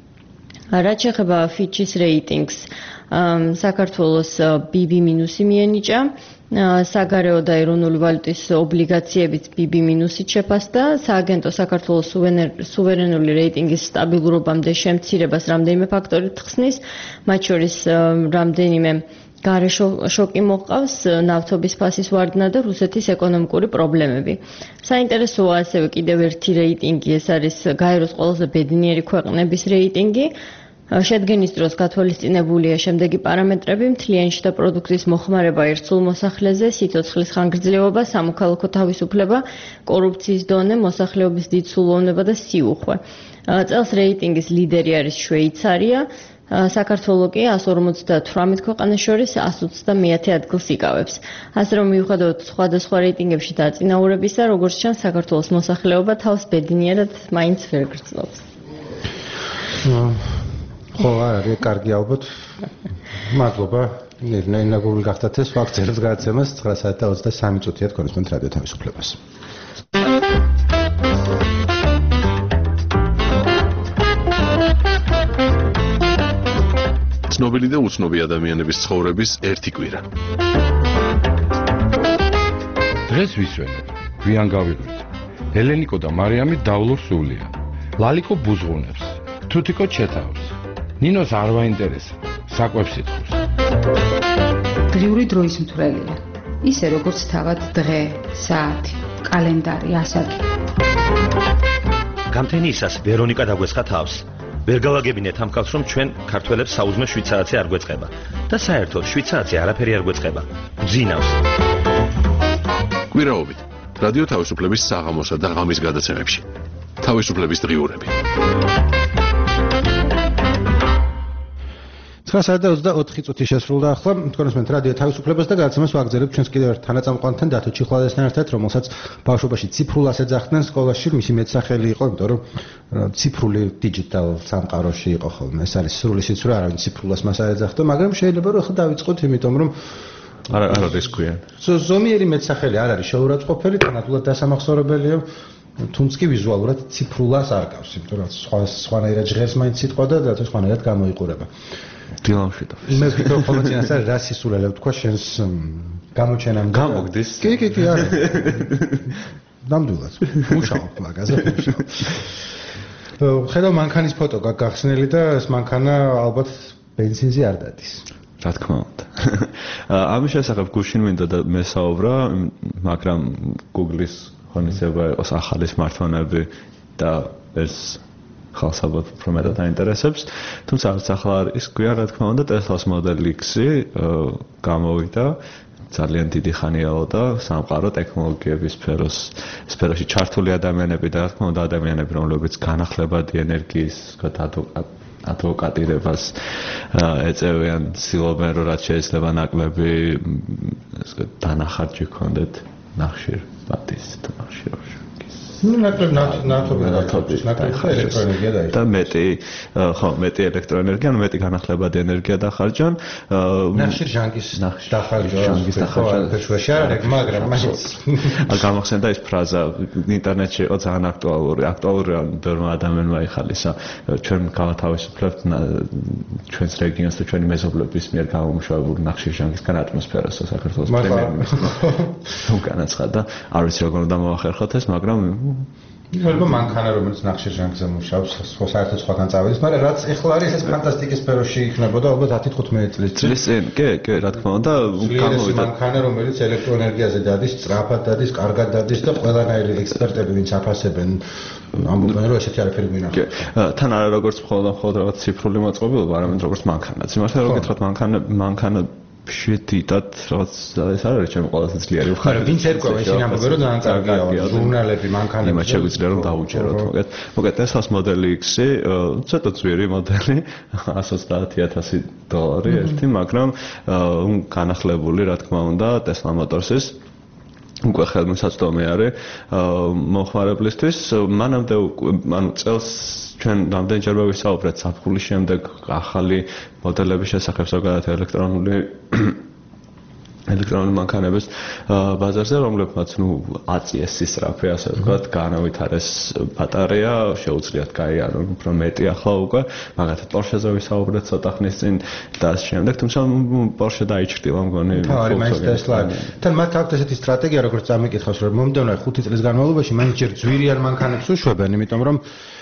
H: რაც შეეხება Fitch-ის რეიტინგს, საქართველოს B B მინუსი მიენიჭა, საგარეო და ეროვნული ვალუტის ობლიგაციებით B B მინუსით შეფასდა, სააგენტო საქართველოს სუვერენული რეიტინგის სტაბილურობამდე შემცირებას რამდენიმე ფაქტორით ხსნის, მათ შორის რამდენიმე გარე შოკი მოყავს, ნავთობის ფასის ვარდნა და რუსეთის ეკონომიკური პრობლემები. საინტერესოა ასევე კიდევ ერთი რეიტინგი, ეს არის გაეროს ყველაზე ბედნიერი ქვეყნების რეიტინგი. შედგენის დროს გათვალისწინებულია შემდეგი პარამეტრები: მთლიანი შიდა პროდუქტის მოხმარება ერთ სულ მოსახლეზე, სიცოცხლის ხანგრძლივობა, სამოქალაქო თავისუფლება, კორუფციის დონე, მოსახლეობის დიდსულოვნება და სიუხვე. წელს რეიტინგის ლიდერი არის შვეიცარია. საქართველოს კი εκατს ორმოცდათვრამეტ ქვეყანას შორის εκατს ოცდამეათე ადგილს იკავებს. ასე რომ მიუხედავად სხვადასხვა რეიტინგებში დაწინაურებისა, როგორც ჩანს, საქართველოს მოსახლეობა თავს ბედნიერად მაინც ვერ გრძნობს.
B: ხო, არის კარგი ალბათ. მადლობა. ნენა ინაგული გახდათ ეს ვაქცინების გადაცემას ცხრა საათი და ოცდასამი წუთია თქვენს რადიო თავისუფლებას.
I: ცნობილი და უცნობი ადამიანების ცხოვრების ერთი კვირა.
J: დღეს ვისვენებ, გვიან გავიღვით. ელენიკო და მარიამი დავლურ სულია. ლალიკო ბუზღუნებს, თუთიკო ჩეთავს. ნინოს არ ვაინტერესა, საკვებს ითხოვს.
K: დღიური დროის მთვრელია. ისე როგორც თავად დღე, საათი, კალენდარი, ასაკი.
L: გამთენიისას ვერონიკა დაგვესხა თავს. ვერ გავაგებინეთ ამ კაცს, რომ ჩვენ ქართველებს საუზმე შვიდ საათზე არ გვეწყება და საერთოდ შვიდ საათზე არაფერი არ გვეწყება. გძინავს.
I: კვირაობით რადიო თავისუფლების საღამოსა და ღამის გადაცემებში. თავისუფლების დღიურები.
B: ცხრა საათი და ოცდაოთხი წუთი შესრულდა ახლა. თქვენ უსმენთ რადიო თავისუფლებას და გადაცემას ვაგზავნებთ ჩვენს კიდევ ერთ თანაწამყვანთან დათო ჩიხვალესთან ერთად, რომელსაც ბავშვობაში ციფრულას ეძახდნენ სკოლაში. მისი მეტსახელი იყო, იმიტომ რომ ციფრული digital სამყაროში იყო ხოლმე. ეს არის სრული სიცრუე, არავინ ციფრულას მას არ ეძახდა, მაგრამ შეიძლება რომ ახლა დავიწყოთ, იმიტომ რომ
M: არ არ არის ქვია.
B: ზომიერი მეტსახელი არ არის შეურაცხყოფელი, თანადულად დასამახსოვრებელია. თუმცა კი ვიზუალურად ციფრულას არ გავს, იმიტომ რომ სხვა სხვანაირად ჟღერს მაინც სიტყვა და დათო სხვანაირად გამოიყურება.
M: დილამშვიდობ.
B: მე ვფიქრობ, რომ წინასწარ რა სისულელე ვთქვა შენს გამოჩენამდე
M: გამოგდის.
B: კი, კი, კი, არა. ნამდვილად. მუშაობ მაგაზე, მუშაობ. ხედავ მანქანის ფოტო გახსნელი და ეს მანქანა ალბათ ბენზინზე არ დადის.
M: რა თქმა უნდა. ამის შესახებ გუშინ მინდა და მესაუბრა, მაგრამ Google-ის ღონისძიება იყოს ახალი smartphone-ები და ეს ხალხს ალბათ უფრო მეტად აინტერესებს. თუმცა არც ახლა არის გვიან, რა თქმა უნდა, Tesla-ს Model X-ი გამოვიდა. ძალიან დიდი ხანიაო და სამყარო ტექნოლოგიების სფეროს სფეროში ჩართული ადამიანები და რა თქმა უნდა ადამიანები, რომლებიც განახლებადი ენერგიის ადვოკატირებას ეწევიან, ცდილობენ, რომ რაც შეიძლება ნაკლები დანახარჯი ჰქონდეთ ნახშირბატის და ნახშირორჟანგის.
B: ну ნაკლებ ნავთობი ელექტროენერგია დაიჭირა
M: და მეტი ხო მეტი ელექტროენერგია, ანუ მეტი განახლებადი ენერგია დახარჯან.
B: ნახშირჟანგის დახარჯვას ფეშუაში არ არის, მაგრამ მაინც
M: გამახსენდა ის ფრაზა ინტერნეტში იყო ძალიან აქტუალური, აქტუალური ბევრმა ადამიანმა იხალისა. ჩვენ გავათავისუფლებთ ჩვენს რეგიონს და ჩვენი მეზობლების მიერ გამომუშავებულ ნახშირჟანგისგან ატმოსფეროს საქართველოს პრემიერ-მინისტრი განაცხადა. არ ვიცი როგორ უნდა მოახერხოთ ეს, მაგრამ
B: შეიძლება მანქანა რომელიც ნახშირჟანგზე მუშაობს, სხვა საერთოდ სხვაგან წავედეს, მაგრამ რაც ეხლა არის ეს ფანტასტიკის სფეროში იქნებოდა ალბათ ათი თხუთმეტი წლის
M: წინ. კი, კი, რა თქმა უნდა,
B: გამოვიდა მანქანა რომელიც ელექტროენერგიაზე დადის, სწრაფად დადის, კარგად დადის და ყველანაირი ექსპერტები ვინც აფასებენ ამბობენ რომ ესეთი არაფერი გვინახავს.
M: კი, თან არა როგორც მხოლოდ მხოლოდ რაღაც ციფრული მოწყობილობა, არამედ როგორც მანქანაც. იმართლა რომ გითხრათ მანქანა მანქანა შედიდად რაღაც ეს არ არის ჩემი ყველაზე ძლიერი მხარე.
B: ვინც ერკვევა ისინი ამბობენ რომ ძალიან კარგია ჟურნალები მანქანები.
M: იმათ შეგვიძლია რომ დავუჯეროთ მოგეთ. მოგეთ Tesla-ს Model X-ი ცოტა ძვირი მოდელი εκατს ოცდაათი ათასი დოლარი ერთი, მაგრამ განახლებული რა თქმა უნდა Tesla Motors-ის უკვე ხელმისაწვდომი არის მომხმარებლისთვის. მანამდე ანუ წელს ჩვენ რამდენჯერმე ვისაუბრეთ საფხულის შემდეგ ახალი მოდელების შესახებ ზოგადად ელექტრონული ელექტრონული მანქანების ბაზარზე, რომლებმაც ნუ აწიეს სისწრაფე, ასე ვთქვათ, განავითარეს ბატარეა, შეუძლიათ გაიარონ უფრო მეტი ახლა უკვე, მაგათაც Porsche-ზე ვისაუბრეთ ცოტა ხნის წინ და ამ შემდეგ, თუმცა Porsche დაიჭრილა მგონი.
B: თავი მაინც Tesla. თან მათ აქვს ესეთი სტრატეგია, როგორც წამიკითხავს, რომ მომდევნო ხუთი წლის განმავლობაში მაინც ჯერ ძვირიან მანქანებს უშვებენ, იმიტომ რომ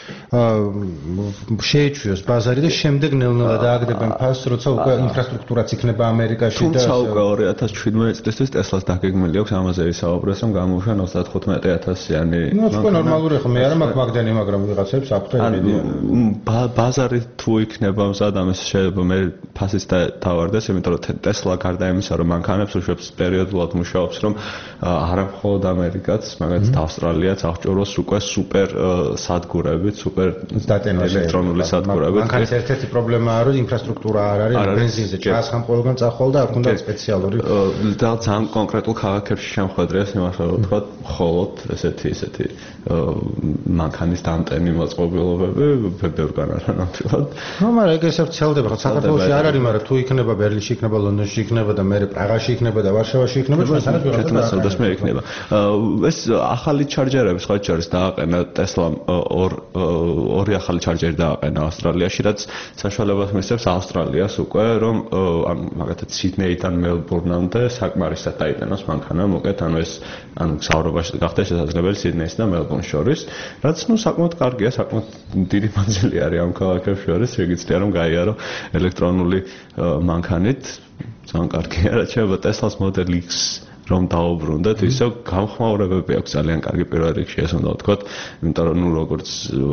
B: შეეჩვიოს ბაზარი და შემდეგ ნელ-ნელა დააგდებენ ფასს, როცა უკვე ინფრასტრუქტურაც იქნება ამერიკაში და
M: თუმცა უკვე ორი ათას შვიდმეტი წლისთვის Tesla-ს დაგეგმილი აქვს ამაზე ვისაუბრეს, რომ გამოუშვა ოცდათხუთმეტი ათასიანი.
B: ნუ თქვენ ნორმალური ხო მე არ მაქვს მაგდენი, მაგრამ ვიღაცებს აქვს და იდეა.
M: ბაზარი თუ იქნება მზად ამის შეიძლება მე ფასიც დავარდეს, იმიტომ რომ Tesla გარდა იმისა, რომ მანქანებს უშვებს პერიოდულად მუშაობს, რომ არა მხოლოდ ამერიკაც, მაგალითად ავსტრალიაც აღჭურვოს უკვე სუპერ სადგურები super ელექტრონული სადგურები.
B: მანქანის ერთ-ერთი პრობლემაა, რომ ინფრასტრუქტურა არ არის, ბენზინზე ჩაასხამ ყველგან წახვალ და არ ქონდა სპეციალური
M: და ძალიან კონკრეტულ ქალაქებში შემოხვედრიეს იმას რომ ვთქვა, მხოლოდ ესეთი ესეთი მანქანის დამტენი მოწყობილობები ბევრგან არა ნამდვილად.
B: ნუ მაგრამ ეგ ესე ვრცელდება, ხო საქართველოში არ არის, მაგრამ თუ იქნება ბერლინში, იქნება ლონდონში, იქნება და მე პრაღაში იქნება და ვარშავაში იქნება, ჩვენ სადაც
M: ვიღაცა მე იქნება. ეს ახალი ჩარჯერები სხვა ჩარჯერს დააყენა Tesla ორ ორი ახალი ჩარჯერი დააყენა ავსტრალიაში, რაც საშუალებას მისცემს ავსტრალიას უკვე, რომ ანუ მაგათაც სიდნეიდან მელბურნამდე საკმარისად დაიტანოს მანქანა, მოკეთ, ანუ ეს ანუ საუბრობაში გახდა შესაძლებელი სიდნეის და მელბურნის შორის, რაც ნუ საკმაოდ კარგია, საკმაოდ დიდი მანძილი არის ამ ქალაქებს შორის, შეგიძლია რომ გაიარო ელექტრონული მანქანით, ძალიან კარგია, რაც შეიძლება Tesla-ს Model X რომ დაუბრუნდეთ, ისე გამხმაურებები აქვს ძალიან კარგი პირველ რიგში, ეს უნდა ვთქვათ, იმიტომ რომ ნუ როგორც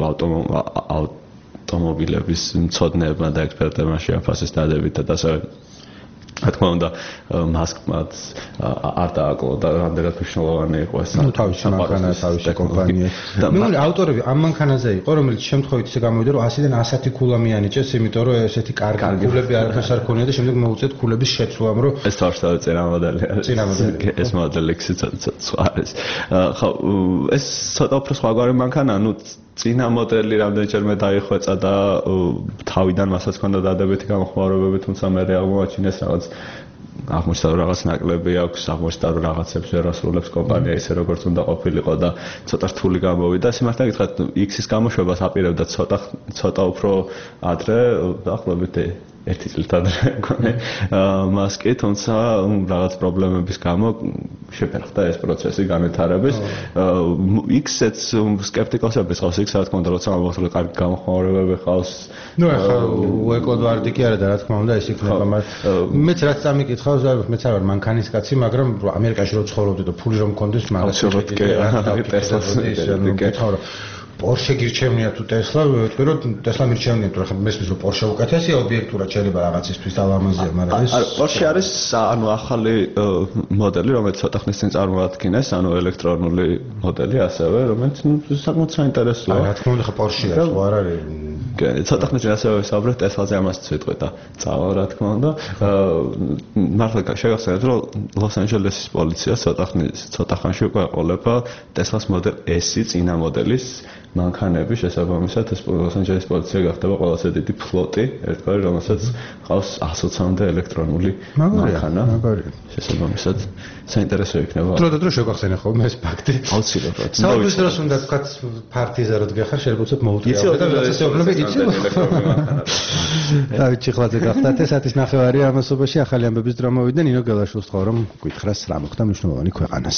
M: ავტომობილების მცოდნეებმა და ექსპერტებმა შეაფასეს დადებითად, ასე რა თქმა უნდა, მასკმაც არ დააკლო და რამდენად მნიშვნელოვანი იყო ეს.
B: ნუ თავისი მანქანა, თავისი კომპანია. ნუ ავტორები ამ მანქანაზე იყო, რომელიც შემთხვევით ისე გამოვიდა, რომ ასიდან ასათი ქულა მიანიჭეს, იმიტომ რომ ესეთი კარგი ქულები არაფერს არ ქონია და შემდეგ მოუწიეთ ქულების შეცვლამ, რომ
M: ეს თავშესავე წინა მოდელი არის.
B: წინა მოდელი.
M: ეს მოდელი X-ი სხვა არის. ხო, ეს ცოტა უფრო სხვაგვარი მანქანა, ნუ წინა მოდელი რამდენჯერმე დაიხვეწა და თავიდან მასაც ჰქონდა დადებითი გამოხმაურებები, თუმცა მე აღმოაჩინეს რაღაც აღმოჩნდა რომ რაღაც ნაკლები აქვს, აღმოჩნდა რომ რაღაცებს ვერ ასრულებს კომპანია ისე როგორც უნდა ყოფილიყო და ცოტა რთული გამოვიდა. სიმართლე გითხრათ, X-ის გამოშვებას აპირებდა ცოტა ცოტა უფრო ადრე, დაახლოებით ერთი წლით ადრე მქონე მასკი, თუმცა რაღაც პრობლემების გამო შეფერხდა ეს პროცესი განვითარების. იქცეც სკეპტიკოსები ხავს, იქ რა თქმა უნდა, როცა ამბობთ, რომ კარგი გამოხმაურებები ხავს.
B: ნუ ახლა უეკლოდ ვარდი კი არა და რა თქმა უნდა ეს იქნება, მაგრამ მეც რაც წამიკითხავს, მეც არ ვარ მანქანის კაცი, მაგრამ ამერიკაში რო ცხოვრობდი და ფული რომ მქონდეს, მაგას ტესლას გითხავ Porsche გირჩევნია თუ Tesla, ვიტყვი რომ Tesla მირჩევნია, თუ ახლა მესმის რომ Porsche უკეთესია ობიექტურად შეიძლება რაღაცისთვის ალამაზია, მაგრამ ეს
M: Porsche არის ანუ ახალი მოდელი, რომელიც ცოტა ხნის წინ წარმოადგინეს, ანუ ელექტრონული მოდელი ასევე, რომელიც საკმაოდ საინტერესოა.
B: რა თქმა უნდა, ხა Porsche-ია, ხო არ არის.
M: ცოტა ხნის წინ ასევე ვისაუბრეთ Tesla-ზე ამასაც ვიტყვი და წავა რა თქმა უნდა. მართლა შეგახსენებთ, რომ ლოს-ანჯელესის პოლიცია ცოტა ხნის ცოტა ხანში უკვე ეყოლება Tesla-s Model S-ი წინა მოდელის მანქანები შესაბამისად ეს ლოს-ანჯელესის პოლიცია გახდება ყველაზე დიდი ფლოტი, ერთგვარი, რომელსაც ყავს ასოცამდე ელექტრონული მანქანა. შესაბამისად საინტერესო იქნება.
B: დრო და დრო შეგახსენე ხოლმე ეს ფაქტი.
M: აუცილებლად.
B: საუბრის დროს უნდა თქვათ ფარტიზა რო დგეხარ, შეგვიძლია მოუწიო და რაღაცა შეუძლებელი იცი. დავით ჩიხლაძე გახდათ ეს ათის ნახევარი ამასობაში ახალი ამბების დრო მოვიდა ნინო გელაშვილს თქო რომ გითხრას რა მოხდა მნიშვნელოვანი ქვეყანას.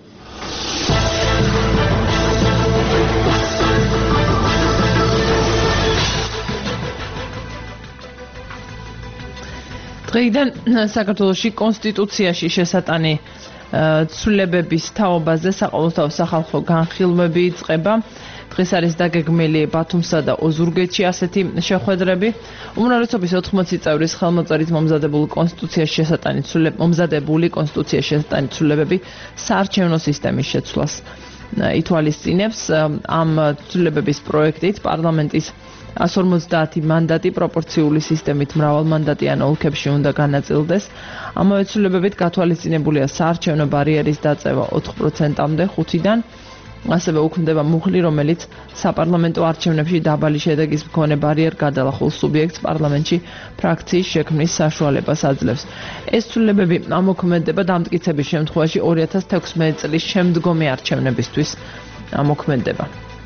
C: დღეიდან საქართველოში კონსტიტუციაში შესატანი ცვლილებების თაობაზე საყოველთაო სახალხო განხილვები იწყება. დღეს არის დაგეგმილი ბათუმსა და ოზურგეთში ასეთი შეხვედრები. უმრავლესობის ოთხმოცი წევრის ხელმოწერით მომზადებული კონსტიტუციაში შესატანი ცვლილებ მომზადებული კონსტიტუციაში შესატანი ცვლილებები საარჩევნო სისტემის შეცვლას ითვალისწინებს. ამ ცვლილებების პროექტით პარლამენტის one hundred forty მანდატი პროპორციული სისტემით მრავალმანდატიან ოლქებში უნდა განაწილდეს. ამავე ცვლილებებით გათვალისწინებულია საარჩევნო ბარიერის დაწევა ოთხ პროცენტამდე ხუთიდან. ასევე უქმდება მუხლი, რომელიც საპარლამენტო არჩევნებში დაბალი შედეგის მქონე ბარიერ გადალახულ სუბიექტს პარლამენტში ფრაქციის შექმნის საშუალებას აძლევს. ეს ცვლილებები ამოქმედება დამტკიცების შემთხვევაში ორი ათას თექვსმეტი წლის შემდგომი არჩევნებისთვის ამოქმედება.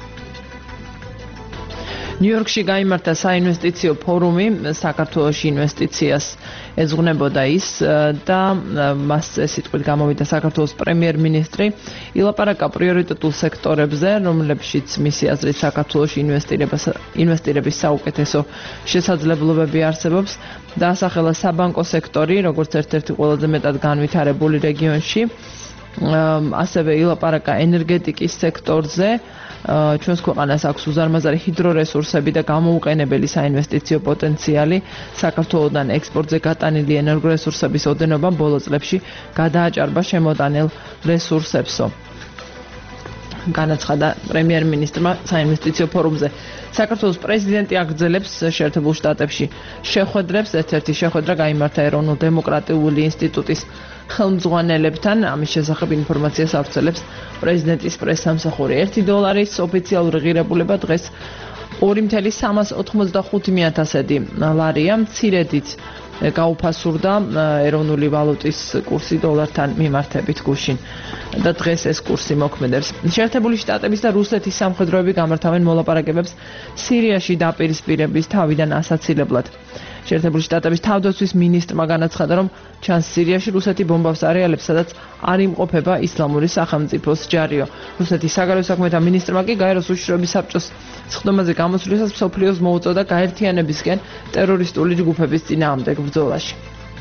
C: ნიუ-იორკში გაიმართა საინვესტიციო ფორუმი, საქართველოში ინვესტიციას ეძღვნებოდა ის და მას სიტყვით გამოვიდა საქართველოს პრემიერ-მინისტრი. ილაპარაკა პრიორიტეტულ სექტორებზე, რომლებშიც მისი აზრით საქართველოში ინვესტირების საუკეთესო შესაძლებლობები არსებობს. დაასახელა საბანკო სექტორი, როგორც ერთ-ერთი ყველაზე მეტად განვითარებული რეგიონში. ასევე ილაპარაკა ენერგეტიკის სექტორზე. ჩვენს ქვეყანას აქვს უზარმაზარი ჰიდრორესურსები და გამოუყენებელი საინვესტიციო პოტენციალი. საქართველოსთან ექსპორტზე გატანილი ენერგორესურსების ოდენობა ბოლო წლებში გადააჭარბა შემოტანილ რესურსებსო. განაცხადა პრემიერ-მინისტრმა საინვესტიციო ფორუმზე. საქართველოს პრეზიდენტი აგრძელებს შეერთებულ შტატებში შეხვედრებს. ერთ-ერთი შეხვედრა გაიმართა ეროვნულ დემოკრატიული ინსტიტუტის ხელმძღვანელებთან. ამის შესახებ ინფორმაციას ავრცელებს პრეზიდენტის პრესსამსახური. ერთი დოლარის ოფიციალური ღირებულება დღეს ორი წუთი სამას ოთხმოცდახუთი ათასედი ლარია. მცირედით გაუფასურდა ეროვნული ვალუტის კურსი დოლართან მიმართებით გუშინ და დღეს ეს კურსი მოქმედებს. შეერთებული შტატების და რუსეთის სამხედროები გამართავენ მოლაპარაკებებს სირიაში დაპირისპირების თავიდან ასაცილებლად. შეერთებული შტატების თავდაცვის მინისტრმა განაცხადა, რომ ჩანს სირიაში რუსეთი ბომბავს არეალებს, სადაც არ იმყოფება ისლამური სახელმწიფოს ჯარიო. რუსეთის საგარეო საქმეთა მინისტრმა კი გაეროს უშიშროების საბჭოს სხდომაზე გამოსვლისას მსოფლიოს მოუწოდა გაერთიანებისკენ ტერორისტული ჯგუფების წინააღმდეგ ბრძოლაში.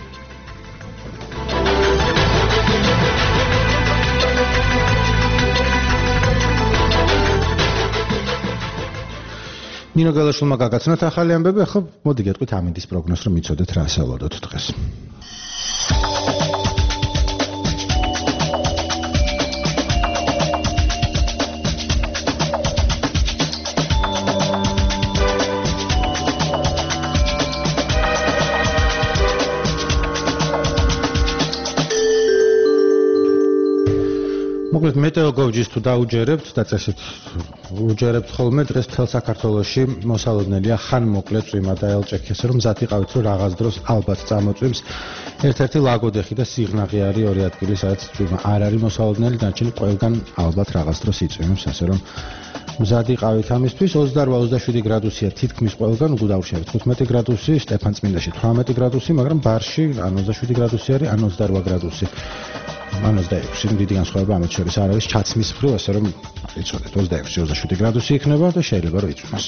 B: ნინო გელაშვილმა გაგაცნოთ ახალი ამბები, ახლა მოდი გეტყვით ამინდის პროგნოზს, რომ მიცოდეთ რა ასალოდოთ დღეს. მოკლედ მეტეოგოვჯის თუ დაუჯერებთ და წესით უჯერებთ ხოლმე დღეს მთელ საქართველოში მოსალოდნელია ხან მოკლე წვიმა და ელჭექი, ესე რომ მზად იყავით, რომ რაღაც დროს ალბათ წამოწვიმს. ერთ-ერთი ლაგოდეხი და სიღნაღი არის ორი ადგილი, სადაც წვიმა არ არის მოსალოდნელი, დანარჩენი ყველგან ალბათ რაღაც დროს იწვიმს, ასე რომ მზად იყავით ამისთვის. ოცდაოთხ ოცდაშვიდი გრადუსია თითქმის ყველგან, უგუდაურშევით თხუთმეტი გრადუსი, სტეფანწმინდაში თვრამეტი გრადუსი, მაგრამ ბარში ან ოცდაშვიდი გრადუსი არის, ან ოცდარვა გრადუსი. ან ოცდაექვსი, დიდი განსხვავება ამათ შორის არ არის ჩაცმის მხრივ, ასე რომ იცოდეთ, ოცდაექვსი ოცდაშვიდი გრადუსი იქნება და შეიძლება რომ იწვიმოს.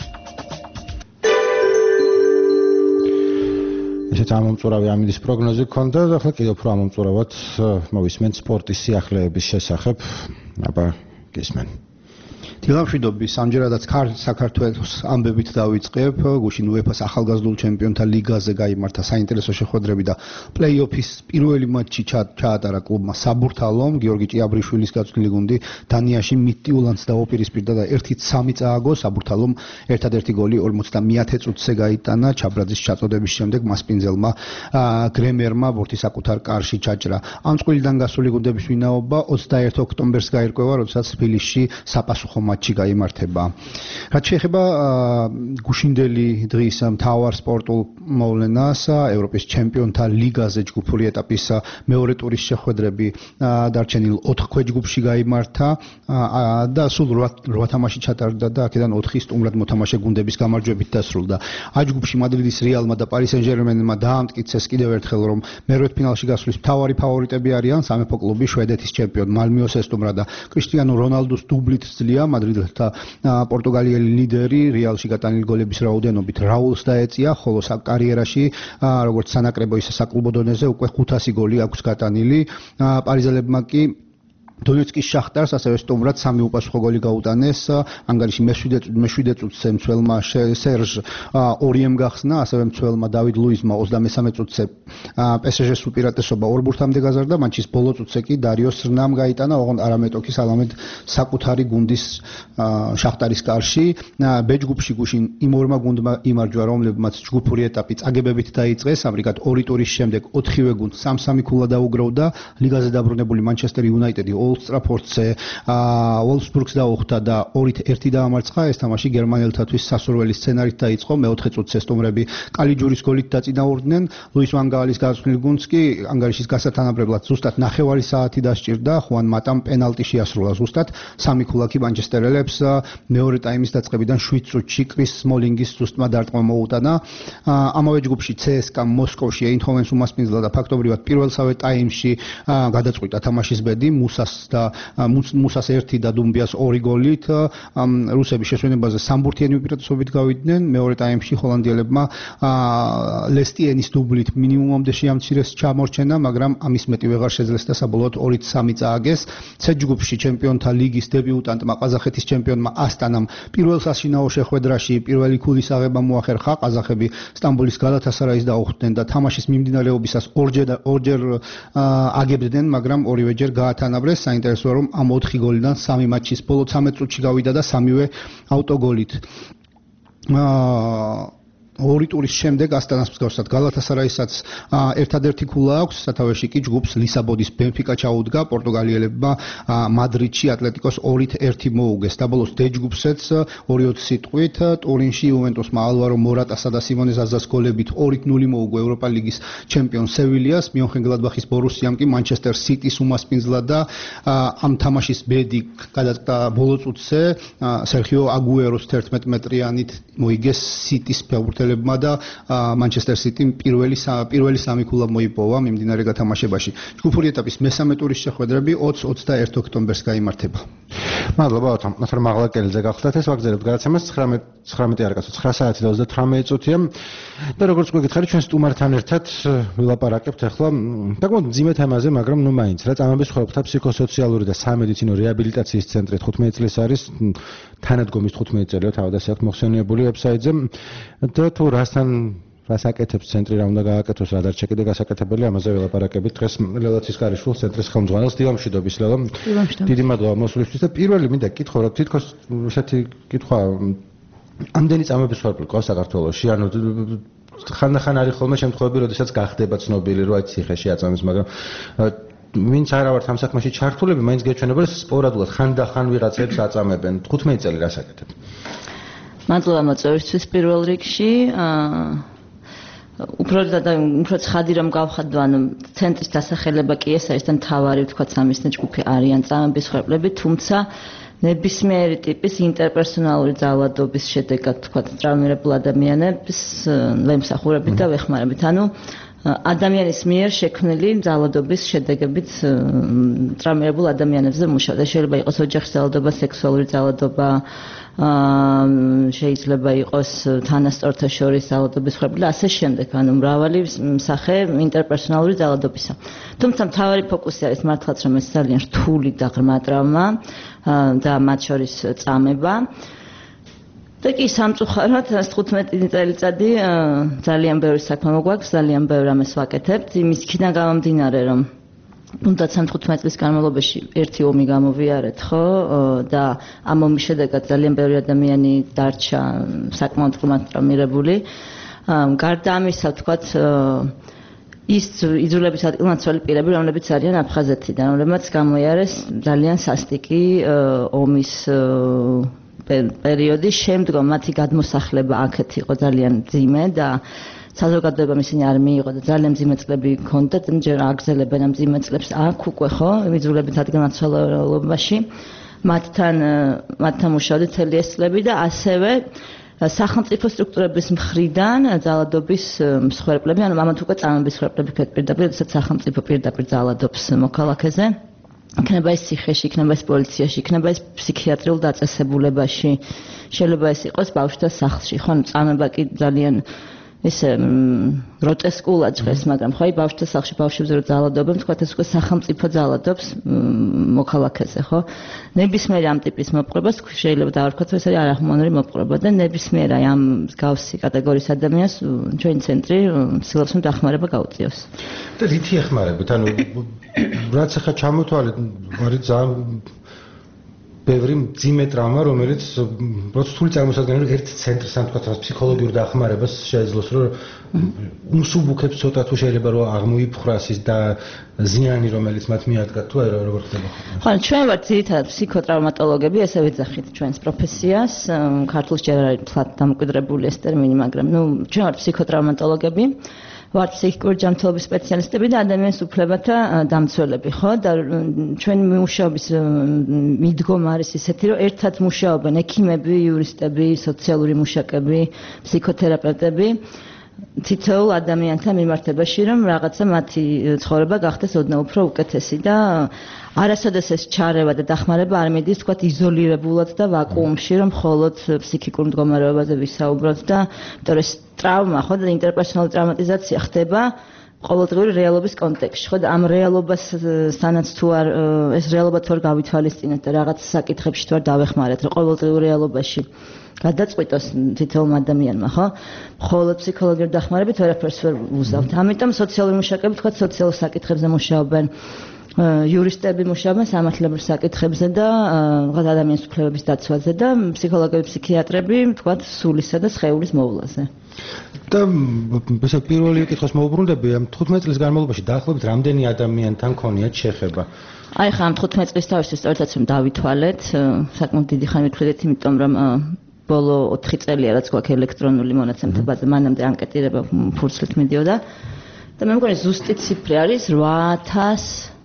B: ესეც ამომწურავი ამინდის პროგნოზი გქონდა და ახლა კიდევ უფრო ამომწურავად მოვისმენთ სპორტის სიახლეების შესახებ. აბა გისმენ.
N: დილამშვიდობის ამჯერადაც საქართველოს ამბებით დავიწყებ. გუშინ უეფა-ს ახალგაზრდულ ჩემპიონთა ლიგაზე გაიმართა საინტერესო შეხვედრები და პლეი-ოფის პირველი მატჩი ჩაატარა კლუბმა საბურთალომ. გიორგი ჭიაბრიშვილის გაწვრთნილი გუნდი დანიაში მიტიულანს დაუპირისპირდა და ერთი სამი წააგო. საბურთალომ ერთადერთი გოლი ორმოცდამეათე წუთზე გაიტანა. ჩაბრაძის ჩაწოდების შემდეგ მასპინძელმა გრემერმა ბურთი საკუთარ კარში ჩაჭრა. ამ წყვილიდან გასული გუნდების ვინაობა ოცდაერთი ოქტომბერს გაირკვევა, როდესაც თბილისში საპასუხო მატჩი გაიმართება. რაც შეეხება გუშინდელი დღის მთავარ სპორტულ მოვლენას, ევროპის ჩემპიონთა ლიგაზე ჯგუფური ეტაპის მეორე ტურის შეხვედრები დარჩენილ ოთხ ქვეჯგუფში გაიმართა და სულ რვა თამაში ჩატარდა და აქედან ოთხი სტუმრად მოთამაშე გუნდების გამარჯვებით დასრულდა. ა ჯგუფში მადრიდის რეალმა და პარი სენ-ჟერმენმა დაამტკიცეს კიდევ ერთხელ, რომ მერვედფინალში გასვლის მთავარი ფავორიტები არიან სამეფო კლუბი შვედეთის ჩემპიონ მალმიოს ესტუმრა და კრისტიანო რონალდუს დუბლით ძლია მადრიდელთა პორტუგალიელი ლიდერი რეალში გატანილი გოლების რაოდენობით რაულს დაეწია, ხოლო კარიერაში როგორც სანაკრებო ისე საკლუბო დონეზე უკვე ხუთასი გოლი აქვს გატანილი. პარიზელებმა კი დონეცკის შახტარს ასევე სტუმრად სამი უპასუხო გოლი გაუტანეს. ანგარიში მეშვიდე წუთზე მცველმა სერჟ ორიემ გახსნა, ასევე მცველმა დავიდ ლუიზმა ოცდამესამე წუთზე პესეჟეს უპირატესობა ორ ბურთამდე გაზარდა. მატჩის ბოლო წუთზე კი დარიო სრნამ გაიტანა, ოღონდ არამეტოქი სალამედ საკუთარი გუნდის შახტარის კარში. ბ ჯგუფში გუშინ იმ ორმა გუნდმა იმარჯვა, რომლებმაც ჯგუფური ეტაპი წაგებებით დაიწყეს. ამრიგად ორი ტურის შემდეგ ოთხივე გუნდს სამ-სამი ქულა დაუგროვდა. ლიგაზე დაბრუნებული მანჩესტერ იუნაიტედი ოლდ ტრაფორდზე ვოლფსბურგს დაუხდა და ორით ერთი დაამარცხა. ეს თამაში გერმანელთათვის სასურველი სცენარით დაიწყო. მეოთხე წუთზე სტუმრები კალიჯურის გოლით დაწინაურდნენ. ლუის ვან გაალის გაწვრთნილ გუნდს კი ანგარიშის გასათანაბრებლად ზუსტად ნახევარი საათი დასჭირდა. ხუან მატამ პენალტი შეასრულა ზუსტად. სამი ქულა კი მანჩესტერელებს მეორე ტაიმის დაწყებიდან შვიდ წუთში კრის სმოლინგის ზუსტმა დარტყმა მოუტანა. ამავე ჯგუფში ცსკა მოსკოვში ეინდჰოვენს უმასპინძლა და ფაქტობრივად პირველსავე ტაიმში გადაწყვიტა თამაშის ბედი. მუსას და მუსას ერთი და დუმბიას ორი გოლით რუსების შესვენებაზე სამბურთიანი უპირატესობით გავიდნენ. მეორე ტაიმში ჰოლანდიელებმა ლესტიენის დუბლით მინიმუმამდე შეამცირეს ჩამორჩენა, მაგრამ ამის მეტი ვეღარ შეძლეს და საბოლოოდ ორით სამი წააგეს. C ჯგუფში ჩემპიონთა ლიგის დებიუტანტმა ყაზახეთის ჩემპიონმა ასტანამ პირველ საშინაო შეხვედრაში პირველი ქულის აღება მოახერხა. ყაზახები სტამბოლის გალათასარაის დაუხვდნენ და თამაშის მიმდინარეობისას ორჯერ ორჯერ აგებდნენ, მაგრამ ორივეჯერ გაათანაბრეს. საინტერესოა, რომ ამ ოთხი გოლიდან სამი მატჩის ბოლო ცამეტ წუთში გავიდა და სამივე ავტოგოლით. ორი ტურის შემდეგ ასტანას მსგავსად გალათასარაისაც ერთადერთი ქულა აქვს. სათავეში კი ჯგუფს ლისაბონის ბენფიკა ჩაუდგა. პორტუგალიელებმა მადრიდში ატლეტიკოს ორით ერთი მოუგეს. დაბოლოს D ჯგუფსაც ორი ოცი სიტყვით ტურინში იუვენტუსმა ალვარო მორატასა და სიმონე ზაზას გოლებით ორით ნული მოუგო ევროპა ლიგის ჩემპიონ სევილიას. მიონხენგლადბახის ბორუსიამ კი მანჩესტერ სიტის უმასპინძლა და ამ თამაშის ბედი გადაწყდა ბოლო წუთზე. სერხიო აგუეროს თერთმეტ მეტრიანით მოიგეს სიტის ფეხბურთელები და მანჩესტერ სიტიმ პირველი პირველი სამი ქულა მოიპოვა მიმდინარე გათამაშებაში. ჯგუფური ეტაპის მესამე ტურის შეხვედრები ოცი ოცდაერთი ოქტომბერს გაიმართება.
B: მადლობა ოთამ. ნახე მაღლა კელზე გახსნათ ეს ვაგზელებთ გადაცემას ცხრამეტი არ კაცო ცხრა საათი და ოცდათვრამეტი წუთია. და როგორც გვეკითხარი ჩვენ სტუმართან ერთად ვილაპარაკებთ ახლა საკმაოდ მძიმე თემაზე, მაგრამ ნუ მაინც რაც ამბის ხოებთა ფსიქოსოციალური და სამედიცინო რეაბილიტაციის ცენტრი თხუთმეტი წლის არის თანადგომის თხუთმეტი წელია თავდასი აქვს მოხსენიებული ვებსაიტზე და თუ რასთან რას აკეთებს ცენტრი, რა უნდა გააკეთოს, რა დარჩა კიდე გასაკეთებელი, ამაზე ველაპარაკებით დღეს ლელაცის კარიშვილს ცენტრის ხელმძღვანელს. დილამშვიდობის ლელა. დიდი მადლობა მოსვლისთვის და პირველი მინდა კითხო, რა თითქოს ესეთი კითხვა ამდენი წამების ვარკვი ყავს საქართველოში, ანუ ხანდახან არის ხოლმე შემთხვევები, როდესაც გახდება ცნობილი, რომ აი ციხეში აწამეს, მაგრამ ვინც არა ვართ ამ საქმეში ჩართულები, მაინც გეჩვენებოდა სპორადულად ხანდახან ვიღაცებს აწამებენ. თხუთმეტი წელი რას აკეთებ?
O: მადლობა მოწვევისთვის პირველ რიგში. უფრო და უფრო ცხადი რომ გავხადო, ანუ ცენტრის დასახელება კი ეს არის და მთავარი ვთქვათ სამიზნე ჯგუფი არიან წამების ხვეპლები, თუმცა ნებისმიერი ტიპის ინტერპერსონალური ძალადობის შედეგად ვთქვათ ტრავმირებულ ადამიანებს ვემსახურებით და ვეხმარებით. ანუ ადამიანის მიერ შექმნილი ძალადობის შედეგებით ტრავმირებულ ადამიანებზე მუშაობ. შეიძლება იყოს ოჯახის ძალადობა, სექსუალური ძალადობა, შეიძლება იყოს თანასწორთა შორის ძალადობის ხვეპლი და ასე შემდეგ. ანუ მრავალი სახე ინტერპერსონალური ძალადობისა. თუმცა მთავარი ფოკუსი არის მართლაც რომ ეს ძალიან რთული და ღრმა ტრავმა და მათ შორის წამება. და კი სამწუხაროდ თხუთმეტი წელიწადი ძალიან ბევრი საქმე მოგვაქვს, ძალიან ბევრ ამას ვაკეთებთ. იმის იქიდან გამომდინარე რომ თუნდაც ამ თხუთმეტი წლის განმავლობაში ერთი ომი გამოვიარეთ, ხო? და ამ ომის შედეგად ძალიან ბევრი ადამიანი დარჩა საკმაოდ ღრმად ტრავმირებული. გარდა ამისა, ვთქვათ, ის იძულების ადგილმაცვალი პირები, რომლებიც არიან აფხაზეთიდან, რომლებმაც გამოიარეს ძალიან სასტიკი ომის პერიოდის შემდგომ მათი გადმოსახლება აქეთ იყო ძალიან მძიმე და საზოგადოებამ ისინი არ მიიღო და ძალიან მძიმე წლები ჰქონდათ, ჯერ აგრძელებენ ამ მძიმე წლებს აქ უკვე ხო, იძულებით ადგილმაცვალებობაში. მათთან მათთან მუშაობდი მთელი ეს წლები და ასევე სახელმწიფო სტრუქტურების მხრიდან ძალადობის მსხვერპლები, ანუ ამათ უკვე წამების მსხვერპლები პირდაპირ, როდესაც სახელმწიფო პირდაპირ ძალადობს მოქალაქეზე. იქნება ეს ციხეში, იქნება ეს პოლიციაში, იქნება ეს ფსიქიატრიულ დაწესებულებაში, შეიძლება ეს იყოს ბავშვთა სახლში, ხო, წამება კი ძალიან ესე გროტესკულად ჟღერს, მაგრამ ხო, ბავშვთა სახლში ბავშვებზე რო ძალადობენ, თქვათ ეს უკვე სახელმწიფო ძალადობს მოქალაქეზე, ხო? ნებისმიერ ამ ტიპის მოპყრობას შეიძლება დავარქვათ, ეს არის არახმოვანური მოპყრობა და ნებისმიერ ამ მსგავსი კატეგორიის ადამიანს ჩვენი ცენტრი ცდილობს რომ დახმარება გაუწიოს.
B: და რითი ეხმარებით? ანუ რაც ახლა ჩამოთვალეთ, არის ძალიან ბევრი მძიმე ტრავმა, რომელიც პროცესული წარმოსადგენელი ერთ ცენტრს ან თქვათ ფსიქოლოგიურ დახმარებას შეეძლოს, რომ უსუბუქებს ცოტა თუ შეიძლება რომ აღმოიფხრას ის და ზიანი, რომელიც მათ მიადგა თუ არა, როგორ ხდება?
O: ხო, ჩვენ ვართ ძირითადად ფსიქოტრაუმატოლოგები, ესე ვეძახით ჩვენს პროფესიას. ქართულში ჯერ არ არის თლად დამკვიდრებული ეს ტერმინი, მაგრამ ნუ ჩვენ ვართ ფსიქოტრაუმატოლოგები. ვართ ფსიქიკური ჯანმრთელობის სპეციალისტები და ადამიანის უფლებათა დამცველები, ხო? და ჩვენ მუშაობის მიდგომა არის ისეთი, რომ ერთად მუშაობენ ექიმები, იურისტები, სოციალური მუშაკები, ფსიქოთერაპევტები თითოეულ ადამიანთან მიმართებაში, რომ რაღაცა მათი ცხოვრება გახდეს ოდნავ უფრო უკეთესი და არასოდეს ეს ჩარევა და დახმარება არ მიდის, თქვათ, იზოლირებულად და ვაკუუმში, რომ მხოლოდ ფსიქიკურ მდგომარეობაზე ვისაუბროთ და იმიტომ ეს ტრავმა, ხო, და ინტერპერსონალური ტრავმატიზაცია ხდება ყოველდღიური რეალობის კონტექსტში, ხო, და ამ რეალობასთანაც თუ არ ეს რეალობა თუ არ გავითვალისწინეთ და რაღაც საკითხებში თუ არ დავეხმარეთ, რომ ყოველდღიურ რეალობაში გადაწყვიტოს თითოეულ ადამიანმა, ხო? მხოლოდ ფსიქოლოგიური დახმარებით ვერაფერს ვერ უზავთ. ამიტომ სოციალური მუშაკები, თქვათ, სოციალურ საკითხებზე მუშაობენ, იურისტები მუშაობენ სამართლებრივ საკითხებზე და თქვათ ადამიანის უფლებების დაცვაზე და ფსიქოლოგები, ფსიქიატრები, თქვათ, სულისა და სხეულის მოვლაზე.
B: და ესე პირველი კითხვის მოუბრუნდები, ამ თხუთმეტი წლის განმავლობაში დაახლოებით რამდენი ადამიანთან ქონიათ შეხება?
O: აი ხა ამ თხუთმეტი წლის თავისთვის სწორედაც რომ დავითვალეთ, საკმაოდ დიდი ხანი ვიტყვით, იმიტომ რომ ბოლო ოთხი წელია რაც გვაქვს ელექტრონული მონაცემთა ბაზა, მანამდე ანკეტირება ფურცლით მიდიოდა და მე მგონი ზუსტი ციფრი არის რვა ათას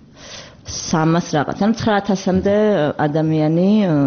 O: სამას რაღაც, ანუ ცხრა ათასამდე ადამიანი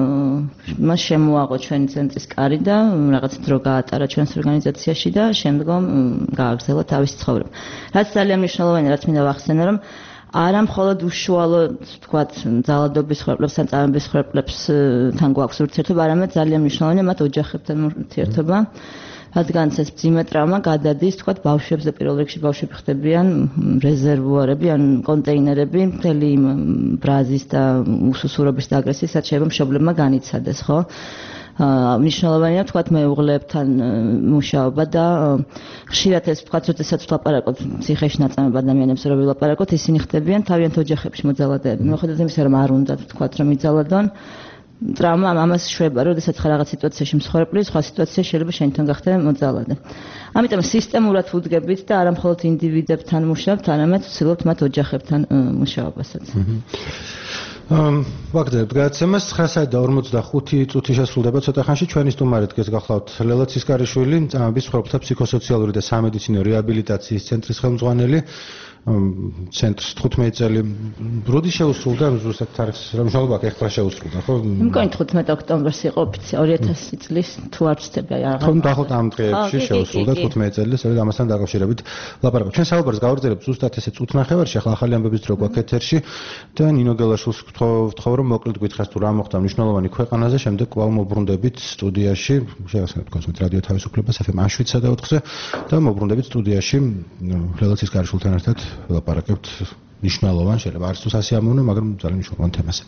O: მას შემოაღო ჩვენი ცენტრის კარი და რაღაც დრო გაატარა ჩვენს ორგანიზაციაში და შემდგომ გააგრძელა თავისი ცხოვრება. რაც ძალიან მნიშვნელოვანია, რაც მინდა ვახსენო, რომ არა მხოლოდ უშუალო, თქვათ, ძალადობის ხვეპლებს ან წამების ხვეპლებსთან გვაქვს ურთიერთობა, არამედ ძალიან მნიშვნელოვანია მათ ოჯახებთან ურთიერთობა. რადგანაც ეს მძიმე ტრავმა გადადის, თქვათ, ბავშვებზე, პირველ რიგში ბავშვები ხდებიან რეზერვუარები, ან კონტეინერები, მთელი იმ ბრაზის და უსუსურობის და აგრესიის, რაც შეიძლება მშობლებმა განიცადეს, ხო? მნიშვნელოვანია, თქვათ, მეუღლეებთან მუშაობა და ხშირად ეს, თქვათ, როდესაც ვლაპარაკობთ ციხეში ნაწამებ ადამიანებს, რომ ვილაპარაკოთ, ისინი ხდებიან თავიანთ ოჯახებში მოძალადეები. მიუხედავად იმისა, რომ არ უნდათ, თქვათ, რომ იძალადონ, ტრავმა ამას შვება, როდესაც ხარ რაღაც სიტუაციაში მსხვერპლი, სხვა სიტუაციაში შეიძლება შენთან გახდე მოძალადე. ამიტომ სისტემურად ვუდგებით და არა მხოლოდ ინდივიდებთან მუშაობთ, არამედ ვცდილობთ მათ ოჯახებთან მუშაობასაც.
B: ვაგრძელებთ გადაცემას ცხრა საათი და ორმოცდახუთი წუთი შესრულდება ცოტა ხანში ჩვენი სტუმარი დგეს გახლავთ ლელა ცისკარიშვილი, წამების მსხვერპლთა ფსიქოსოციალური და სამედიცინო რეაბილიტაციის ცენტრის ხელმძღვანელი. ცენტრს თხუთმეტი წელი როდი შეუსრულდა ზუსტად თარიღს რა მნიშვნელობა აქვს ეხლა შეუსრულდა ხო?
O: მგონი თხუთმეტი ოქტომბერს იყო ორი ათასი წლის თუ არ ვცდები აღარ.
B: ხო, დაახლოებით ამ დღეებში შეუსრულდა თხუთმეტი წელი, სწორედ ამასთან დაკავშირებით ლაპარაკობთ. ჩვენ საუბარს გავაგრძელებთ ზუსტად ესე წუთნახევარში, ახლა ახალი ამბების დრო გვაქვს ეთერში და ნინო გელაშვილს ვთხოვ რომ მოკლედ გითხრას თუ რა მოხდა მნიშვნელოვანი ქვეყანაზე, შემდეგ კვლავ მოbrunდებით სტუდიაში, შეგახსენებთ კოსმეთ რადიო თავისუფლებას ეფ ემ შვიდსა და ოთხზე და მოbrunდებით სტუდიაში ლელა ცისკარიშვილთან ერთად ვლაპარაკებთ მნიშვნელოვან, შეიძლება არც თუ სასიამოვნო, მაგრამ ძალიან მნიშვნელოვან თემაზე.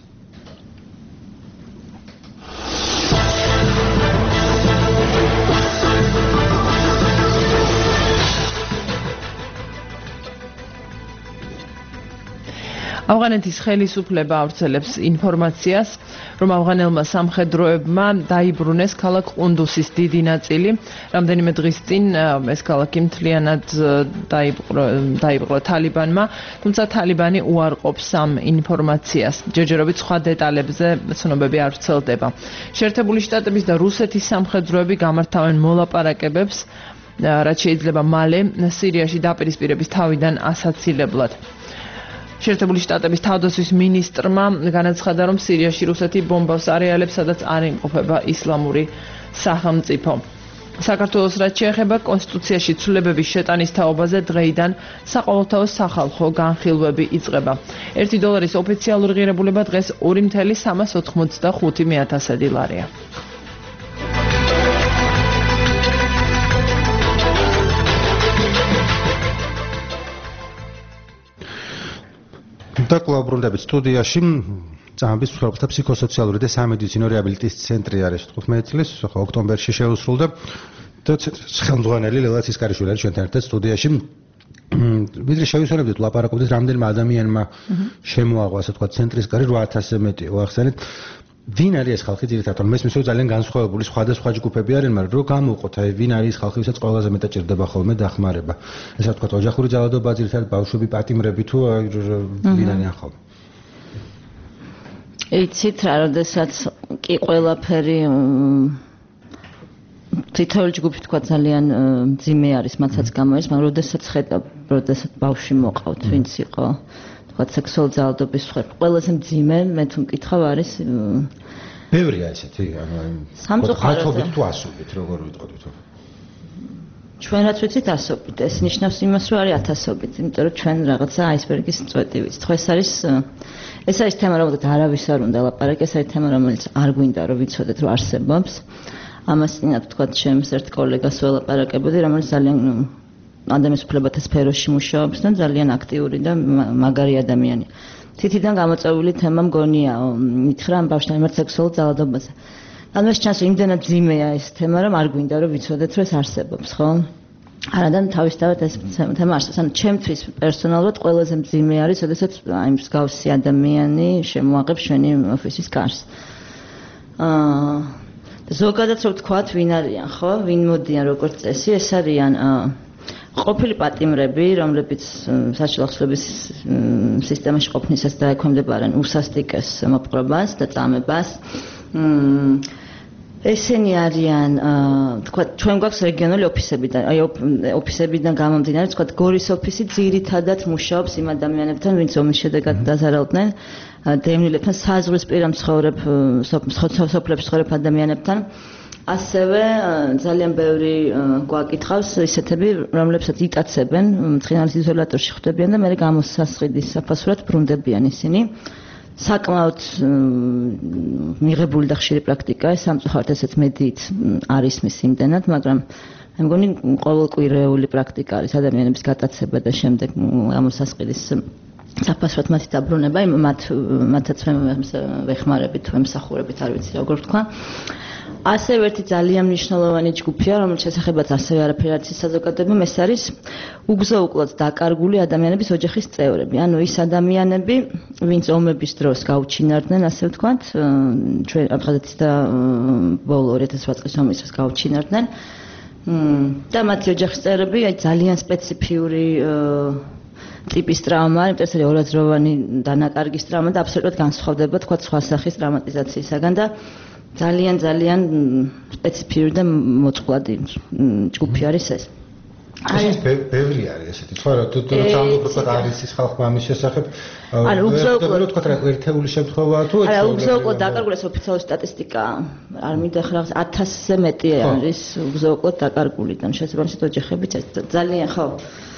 C: ავღანეთის ხელისუფლება ავრცელებს ინფორმაციას, რომ ავღანელმა სამხედროებმა დაიბრუნეს ქალაქ ყუნდუსის დიდი ნაწილი. რამდენიმე დღის წინ ეს ქალაქი მთლიანად დაიპყრო თალიბანმა, თუმცა თალიბანი უარყოფს ამ ინფორმაციას. ჯერჯერობით სხვა დეტალებზე ცნობები არ ვრცელდება. შეერთებული შტატების და რუსეთის სამხედროები გამართავენ მოლაპარაკებებს, რაც შეიძლება მალე სირიაში დაპირისპირების თავიდან ასაცილებლად. შეერთებული შტატების თავდაცვის მინისტრმა განაცხადა, რომ სირიაში რუსეთი ბომბავს არეალებს, სადაც არ იმყოფება ისლამური სახელმწიფო. საქართველოს რაც შეეხება კონსტიტუციაში ცვლილებების შეტანის თაობაზე დღეიდან საყოველთაო სახალხო განხილვები იწყება. ერთი დოლარის ოფიციალური ღირებულება დღეს ორი მცდროა სამას ოთხმოცდახუთი ათასადი ლარია.
B: და კვლავ ბრუნდებით სტუდიაში წამების მსხვერპლთა ფსიქოსოციალური და სამედიცინო რეაბილიტაციის ცენტრი არის თხუთმეტი წლის ოქტომბერში შეუსრულდა და ხელმძღვანელი ლელა ცისკარიშვილი არის ჩვენთან ერთად სტუდიაში. ვიდრე შევისწორებდით, ლაპარაკობდით რამდენმა ადამიანმა შემოაღვა ასე თქვა ცენტრის კარი რვა ათასზე მეტი ვახსენეთ. ვინ არის ეს ხალხი ძირითადად? მესმის რომ ძალიან განსხვავებული სხვადასხვა ჯგუფები არიან, მაგრამ რო გამოვყოთ, აი ვინ არის ეს ხალხი, ვისაც ყველაზე მეტად ჭირდება ხოლმე დახმარება. ესე ვთქვათ, ოჯახური ძალადობა ძირითადად ბავშვები, პატიმრები თუ ვინ არიან ხოლმე.
O: იცით რა, როდესაც კი ყველაფერი თითოეული ჯგუფი თქვა ძალიან მძიმე არის, მათაც გამოეს, მაგრამ როდესაც ხედავ, როდესაც ბავშვი მოყავთ, ვინც იყო ვთქვათ სექსუალური ძალადობის მსხვერპლი, ყველაზე მძიმე მე თუ მკითხავ არის
B: ბევრია ესეთი, ანუ
O: სამწუხაროდ
B: თუ ასობით, როგორ ვიტყოდით?
O: ჩვენ რაც ვიცით ასობით, ეს ნიშნავს იმას, რომ არის ათასობით, იმიტომ რომ ჩვენ რაღაცა აისბერგის წვეტი ვიცით. ხო ეს არის ეს არის თემა, რომელზეც არავის არ უნდა ლაპარაკი, ეს არის თემა, რომელიც არ გვინდა რომ ვიცოდეთ, რომ არსებობს. ამას წინათ ვთქვათ ჩემს ერთ კოლეგას ველაპარაკებოდი, რომელიც ძალიან ადამიანის უფლებათა სფეროში მუშაობს და ძალიან აქტიური და მაგარი ადამიანი. თითიდან გამოწვეული თემა მგონია, მითხრა ამ ბავშვთან მიმართ სექსუალურ ძალადობაზე. ანუ ეს ჩანს იმდენად ძიმეა ეს თემა, რომ არ გვინდა რომ ვიცოდეთ, რომ ეს არსებობს, ხო? არადან თავისთავად ეს თემა არსებობს. ანუ ჩემთვის პერსონალურად ყველაზე მძიმე არის, როდესაც აი მსგავსი ადამიანი შემოაღებს ჩვენი ოფისის კარს. აა ზოგადად რო ვთქვათ, ვინ არიან, ხო? ვინ მოდიან როგორც წესი, ეს არიან აა ყოფილი პატიმრები, რომლებიც საჭირო ხსნების სისტემაში ყოფნისას დაექვემდებარებიან უსასტიკეს მოპყრობას და წამებას. ესენი არიან, თქვა, ჩვენ გვაქვს რეგიონული ოფისებიდან, აი ოფისებიდან გამომდინარე, თქვა, გორის ოფისი ძირითადად მუშაობს იმ ადამიანებთან, ვინც ომის შედეგად დაზარალდნენ, დევნილებთან, საზღვრისპირა მცხოვრებ სოფლებში მცხოვრებ ადამიანებთან. ასევე ძალიან ბევრი გვაკითხავს ისეთები, რომლებსაც იტაცებენ, მწინალის იზოლატორში ხვდებიან და მერე გამოსასყიდის საფასურად ბრუნდებიან ისინი. საკმაოდ მიღებული და ხშირი პრაქტიკაა, სამწუხაროდ ესეც მედიით არის მის იმდენად, მაგრამ მე მგონი ყოველკვირეული პრაქტიკა არის ადამიანების გატაცება და შემდეგ გამოსასყიდის საფასურად მათი დაბრუნება, მათ მათაც ვეხმარებით თუ ემსახურებით, არ ვიცი როგორ ვთქვა. ასევე ერთი ძალიან მნიშვნელოვანი ჯგუფია, რომელიც შესახებაც ასევე არაფერი არ იცის საზოგადოებამ, ეს არის უგზო-უკლოდ დაკარგული ადამიანების ოჯახის წევრები. ანუ ის ადამიანები, ვინც ომების დროს გაუჩინარდნენ, ასე ვთქვათ, ჩვენ აფხაზეთის და ბოლო ორი ათას ოთხ წლის ომის დროს გაუჩინარდნენ. და მათი ოჯახის წევრები აი ძალიან სპეციფიური ტიპის ტრავმა, იმიტომ რომ ორაზროვანი დანაკარგის ტრავმა და აბსოლუტურად განსხვავდება თქვა სხვა სახის ტრამატიზაციისაგან და ძალიან ძალიან სპეციფიური და მოწყვლადი ჯგუფი არის ეს.
B: ეს ბევრი არის ესეთი, თქვა რომ თუ როცა ამბობ თქვა არის ის ხალხმა ამის შესახებ,
O: ანუ უგზო-უკლოდ
B: თქვა რა ერთეული შემთხვევაა თუ
O: არა, უგზო-უკლოდ დაკარგული ოფიციალური სტატისტიკა არ მინდა ხარ ათასზე მეტი არის უგზო-უკლოდ დაკარგული და შესაბამისად ოჯახებიც ძალიან ხო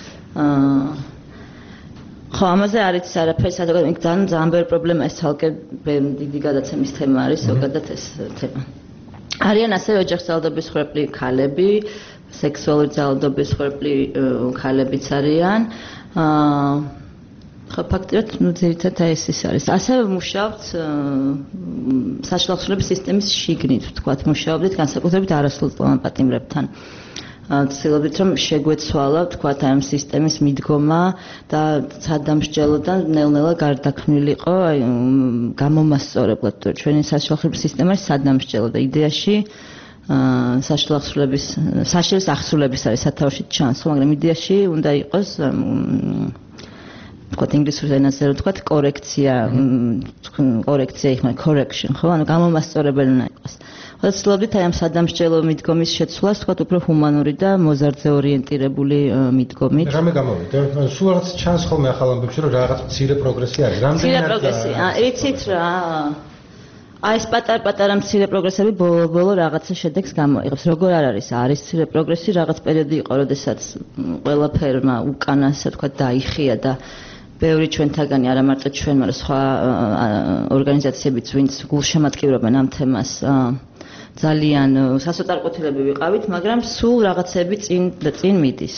O: აა ხო, ამაზე არ იცის არაფერი საზოგადოებრივ, ძალიან ძალიან ბევრი პრობლემა ეს თალკე დიდი გადაცემის თემა არის, ზოგადად ეს თემა. არიან ასევე ოჯახის ძალადობის მსხვერპლი ქალები, სექსუალური ძალადობის მსხვერპლი ქალებიც არიან. აა ხო, ფაქტობრივად, ნუ ძირითადად ეს ის არის. ასევე მუშაობთ საშუალო ხსოვნების სისტემის შიგნით, ვთქვათ, მუშაობდით განსაკუთრებით არასრულწლოვან პატიმრებთან. ცდილობთ რომ შეგვეცვალა ვთქვათ ამ სისტემის მიდგომა და სადამსჯელოდან ნელ-ნელა გარდაქმნილიყო აი გამომასწორებლად თუ ჩვენი საშუალო ხსოვნების სისტემა სადამსჯელო და იდეაში საშუალო ხსოვნების საშუალო ახსნილების არის სათავეში ჩანს ხო მაგრამ იდეაში უნდა იყოს ვთქვათ ინგლისურ ენაზე ვთქვათ კორექცია კორექცია იქნება correction ხო ანუ გამომასწორებელი უნდა იყოს ვცდილობთ აი ამ სადამსჯელო მიდგომის შეცვლას ვთქვათ უფრო ჰუმანური და მოზარდზე ორიენტირებული მიდგომით
B: რამე გამოვიდა სულ რაღაც ჩანს ხოლმე ახალ ამბებში რომ რაღაც მცირე პროგრესი არის
O: რამდენი მცირე პროგრესი აა იცით რა აი ეს პატარ-პატარა მცირე პროგრესები ბოლო-ბოლო რაღაცა შედეგს გამოიღებს როგორ არ არის არის მცირე პროგრესი რაღაც პერიოდი იყო როდესაც ყველაფერმა უკანა ასე ვთქვათ დაიხია და ბევრი ჩვენთაგანი არა მარტო ჩვენ მაგრამ სხვა ორგანიზაციებიც ვინც გულშემატკივრობენ ამ თემას ძალიან სასოწარკვეთილები ვიყავით, მაგრამ სულ რაღაცები წინ და წინ მიდის.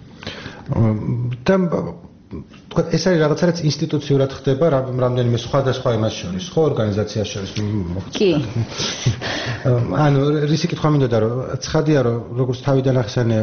B: და თქვა ეს არის რაღაცა რაც ინსტიტუციურად ხდება, რამდენიმე სხვადასხვა იმას შორის, ხო, ორგანიზაციას შორის.
O: კი.
B: ანუ რისი კითხვა მინდოდა რომ ცხადია რომ როგორც თავიდან ახსენე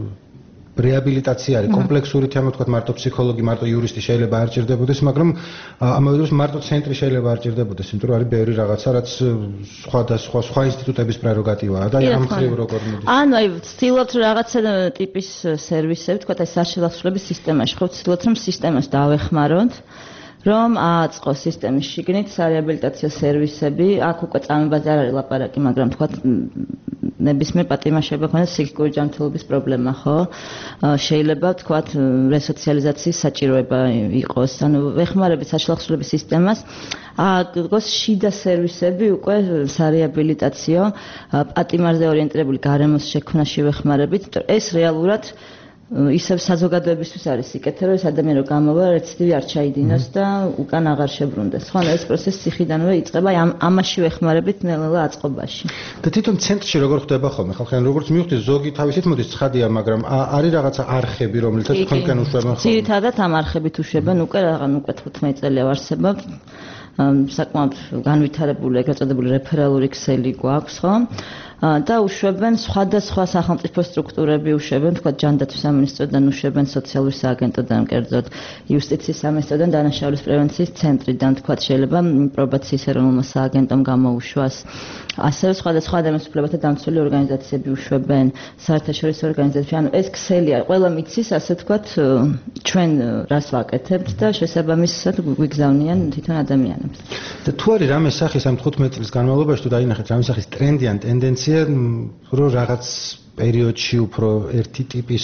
B: რეაბილიტაცია არის კომპლექსური თემა, თქვა მარტო ფსიქოლოგი, მარტო იურისტი შეიძლება არ ჭირდებოდეს, მაგრამ ამავე დროს მარტო ცენტრი შეიძლება არ ჭირდებოდეს, იმიტომ რომ არის ბევრი რაღაცა, რაც სხვადასხვა სხვა ინსტიტუტების პრეროგატივაა და ამ ხრივ როგორ მოდის.
O: ანუ აი ვცდილობთ რომ რაღაცა ტიპის სერვისები, თქვა აი საშუალო ხსოვნების სისტემაში, ხო ვცდილობთ რომ სისტემას დავეხმაროთ. რომ ააწყოს სისტემის შიგნით სარეაბილიტაციო სერვისები, აქ უკვე წამებაზე არ არის ლაპარაკი, მაგრამ თქვა ნებისმიერ პატიმარს შეიძლება ქონდეს ფსიქიკური ჯანმრთელობის პრობლემა, ხო? შეიძლება თქვა რესოციალიზაციის საჭიროება იყოს, ანუ ვეხმარებით საშუალო ხსოვნების სისტემას, ააგოს შიდა სერვისები უკვე სარეაბილიტაციო პატიმარზე ორიენტირებული გარემოს შექმნაში ვეხმარებით, ეს რეალურად ისევ საზოგადოებისთვის არის სიკეთე, რომ ეს ადამიანი რო გამოვა, რეციდივი არ ჩაიდინოს და უკან აღარ შებრუნდეს. ხო, ეს პროცესი ციხიდანვე იწყება, ამ ამაში ვეხმარებით ნელ-ნელა აწყობაში.
B: და თვითონ ცენტრში როგორ ხდება ხოლმე? ხალხი ან როგორც მივხვდი, ზოგი თავისით მოდის ცხადია, მაგრამ არის რაღაცა არხები, რომელთაც თქვენკენ უშვებენ ხოლმე.
O: ძირითადად ამ არხებით უშვებენ უკვე რაღაც უკვე თხუთმეტ წელია ვარსებობთ. საკმაოდ განვითარებული ეგრეთ წოდებული რეფერალური ქსელი გვაქვს, ხო? და უშვებენ სხვადასხვა სახელმწიფო სტრუქტურები უშვებენ, თქვა ჯანდაცვის სამინისტროდან უშვებენ, სოციალური სააგენტოდან, კერძოდ იუსტიციის სამინისტროდან, დანაშაულის პრევენციის ცენტრიდან, თქვა შეიძლება პრობაციის ეროვნულმა სააგენტომ გამოუშვას. ასევე სხვადასხვა ადამიანის უფლებათა დამცველი ორგანიზაციები უშვებენ, საერთაშორისო ორგანიზაციები. ანუ ეს ქსელია, ყველა მიცის, ასე ვთქვათ, ჩვენ რას ვაკეთებთ და შესაბამისად გვიგზავნიან თვითონ ადამიანებს.
B: და თუ არის რამე სახის ამ თხუთმეტ წლის განმავლობაში თუ დაინახეთ რამე სახის ტრენდი ან ტენდენცია რომ რაღაც პერიოდში უფრო ერთი ტიპის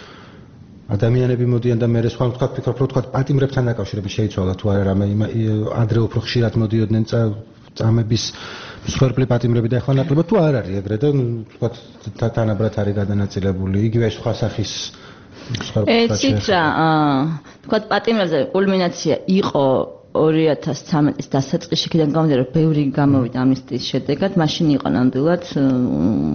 B: ადამიანები მოდიან და მე სხვა ვთქვათ ფიქრობ რომ ვთქვათ პატიმრებთან დაკავშირებით შეიცვალა თუ არა რამე ადრე უფრო ხშირად მოდიოდნენ წამების მსხვერპლი პატიმრები და ახლა ნაკლებად თუ არ არის ეგრე და ვთქვათ თანაბრად არის გადანაწილებული იგივე სხვა სახის
O: ეცით რა ვთქვათ პატიმრებზე კულმინაცია იყო ორი ათას ცხრამეტის დასაწყისში იქიდან გამომდინარე რომ ბევრი გამოვიდა ამნისტიის შედეგად, მაშინ იყო ნამდვილად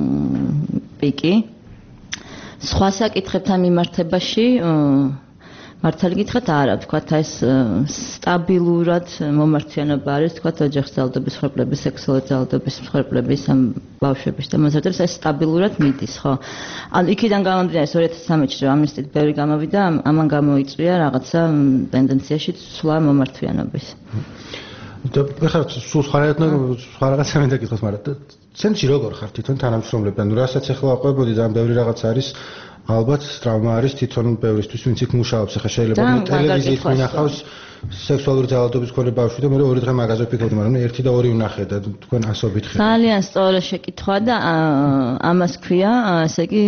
O: პიკი. სხვა საკითხებთან მიმართებაში მართალი გითხრათ არა, თქვათ ეს სტაბილურად მომართიანობა არის, თქვათ ოჯახის ძალადობის მსხვერპლების, სექსუალური ძალადობის მსხვერპლების ამ ბავშვების და მოსაძებს ეს სტაბილურად მიდის, ხო? ან იქიდან გამომდინარე ორი ათას ცხრამეტში რომ ამნისტიით ბევრი გამოვიდა, ამან გამოიწვია რაღაცა ტენდენციაში ცვლა მომართვიანობის.
B: და ხარ სულ სხვა რაღაცა მინდა გითხოს, მაგრამ ცენტრში როგორ ხარ თვითონ თანამშრომლები? ანუ რასაც ახლა ყვებოდი და ამ ბევრი რაღაც არის ალბათ ტრავმა არის თვითონ ბევრისთვის ვინც იქ მუშაობს ახლა შეიძლება ტელევიზიით მინახავს სექსუალური ძალადობის მქონე ბავშვი და მე ორი დღე მაგაზე ვფიქრობდი მაგრამ ერთი და ორი ვნახე და თქვენ ასობით ხარ
O: ძალიან სწორი შეკითხვა და ამას ქვია ესე იგი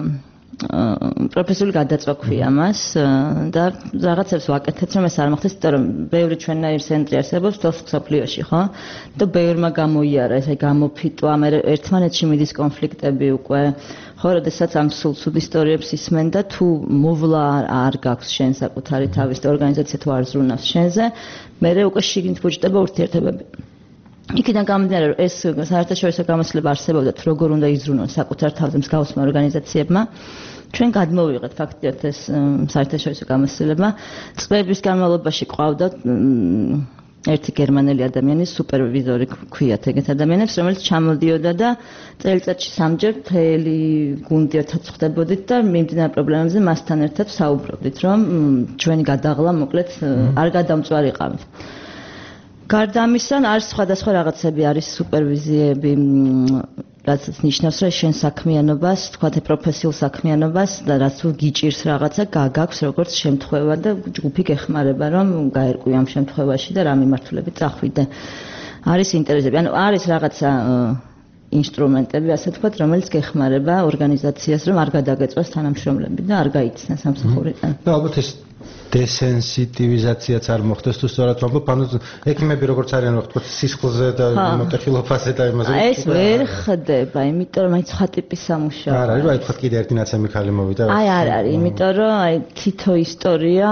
O: პროფესიული გადაწვა ქვია მას და რაღაცებს ვაკეთებთ რომ ეს არ მოხდეს იმიტომ რომ ბევრი ჩვენნაირი ცენტრი არსებობს თავს სოფლიოში ხო და ბევრმა გამოიარა ესე გამოფიტვა მე ერთმანეთში მიდის კონფლიქტები უკვე ხო როდესაც ამ სულ სულ ისტორიებს ისმენ და თუ მოვლა არ გაქვს შენ საკუთარი თავის და ორგანიზაცია თუ არ ზრუნავს შენზე მე უკვე შიგნით ბუჯდება ურთიერთობები იქიდან გამომდინარე რომ ეს საერთაშორისო გამოცდილება არსებობდა თუ როგორ უნდა იზრუნონ საკუთარ თავზე მსგავსმა ორგანიზაციებმა ჩვენ გადმოვიღეთ ფაქტიურად ეს საერთაშორისო გამოცდილება წლების განმავლობაში ყავდა ერთი გერმანელი ადამიანი სუპერვიზორი ქვიათ ეგეთ ადამიანებს რომელიც ჩამოდიოდა და წელიწადში სამჯერ მთელი გუნდი ერთად ხვდებოდით და მიმდინარე პრობლემებზე მასთან ერთად საუბრობდით რომ ჩვენი გადაღლა მოკლედ არ გადამწვარიყავით გარდა ამისა არის სხვადასხვა რაღაცები არის სუპერვიზიები რაც ნიშნავს რომ შენ საქმიანობას თქვათ პროფესიულ საქმიანობას და რაც თუ გიჭირს რაღაცა გაგაქვს როგორც შემთხვევა და ჯგუფი გეხმარება რომ გაერკვი ამ შემთხვევაში და რა მიმართულებით წახვიდე არის ინტერესები ანუ არის რაღაცა ინსტრუმენტები ასე თქვათ რომელიც გეხმარება ორგანიზაციას რომ არ გადაგეწვას თანამშრომლები და არ გაიცნას სამსახურიდან
B: და ალბათ ეს დესენსიტივიზაციაც არ მოხდეს თუ სწორად ვამბობ, ანუ ექიმები როგორც არიან ვთქვათ სისხლზე და მოტეხილობაზე და იმაზე.
O: ეს ვერ ხდება, იმიტომ რომ აი სხვა ტიპის სამუშაო.
B: არა, აი ვთქვათ კიდე ერთი ნაცემი ქალი მოვიდა.
O: აი არ არის, იმიტომ რომ აი თითო ისტორია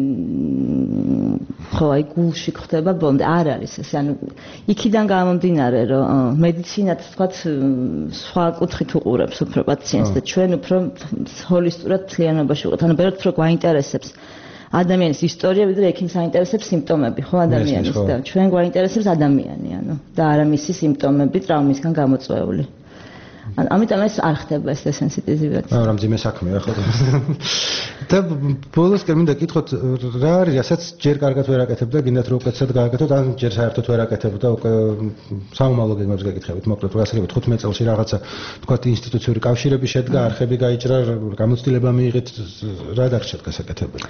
O: ხო აი გულში ხდება ბოლომდე არ არის ეს, ანუ იქიდან გამომდინარე რომ მედიცინაც ვთქვათ სხვა კუთხით უყურებს უფრო პაციენტს და ჩვენ უფრო ჰოლისტურად მთლიანობაში ვიყავთ, ანუ ბევრად უფრო გვაინტერესებს ადამიანის ისტორია ვიდრე ექიმს აინტერესებს სიმპტომები ხო ადამიანის და ჩვენ გვაინტერესებს ადამიანი ანუ და არა მისი სიმპტომები ტრავმისგან გამოწვეული. ან ამიტომ ეს არ ხდება ეს სენსიტივიზაცია.
B: აა რამძიმე საქმეა ხო და ბოლოს კი მინდა გითხოთ რა არის რასაც ჯერ კარგად ვერ აკეთებ და გინდათ რომ უკეთესად გააკეთოთ ან ჯერ საერთოდ ვერ აკეთებ და უკვე სამომავლო გეგმებს გაკითხებით მოკლედ გასაგებად ხუთმეტ წელში რაღაცა თქვათ ინსტიტუციური კავშირები შედგა არხები გაიჭრა გამოცდილება მიიღეთ რა დარჩათ გასაკეთებელი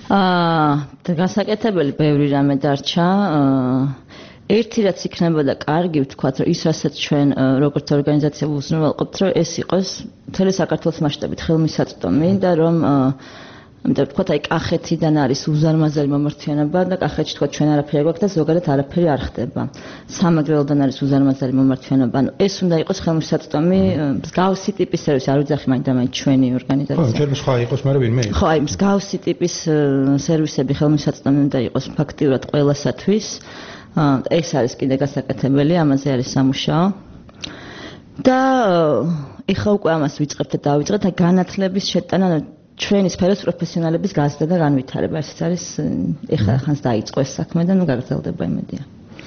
O: აა გასაკეთებელი ბევრი რამე დარჩა ერთი რაც იქნებოდა კარგი ვთქვათ რომ ის რასაც ჩვენ როგორც ორგანიზაცია უზრუნველყოფთ რომ ეს იყოს მთელი საქართველოს მასშტაბით ხელმისაწვდომი და რომ ამიტომ ვთქვათ აი კახეთიდან არის უზარმაზარი მომართვიანობა და კახეთში თქვათ ჩვენ არაფერი გვაქვს და ზოგადად არაფერი არ ხდება სამაგრელოდან არის უზარმაზარი მომართვიანობა ანუ ეს უნდა იყოს ხელმისაწვდომი მსგავსი ტიპის სერვისი არ ვიძახი მაინდა-მაინც ჩვენი ორგანიზაცია
B: ხო ჯერ სხვა იყოს მაგრამ ვინმე
O: ხო აი მსგავსი ტიპის სერვისები ხელმისაწვდომი უნდა იყოს ფაქტიურად ყველასათვის ეს არის კიდე გასაკეთებელი, ამაზე არის სამუშაო. და ეხლა უკვე ამას ვიწყებთ და დავიწყეთ და განათლების შეტანა ჩვენი სფეროს პროფესიონალების გაზრდა და განვითარება. ეს არის ეხლა ხანს დაიწყო ეს საქმე და ნუ გაგრძელდება იმედია.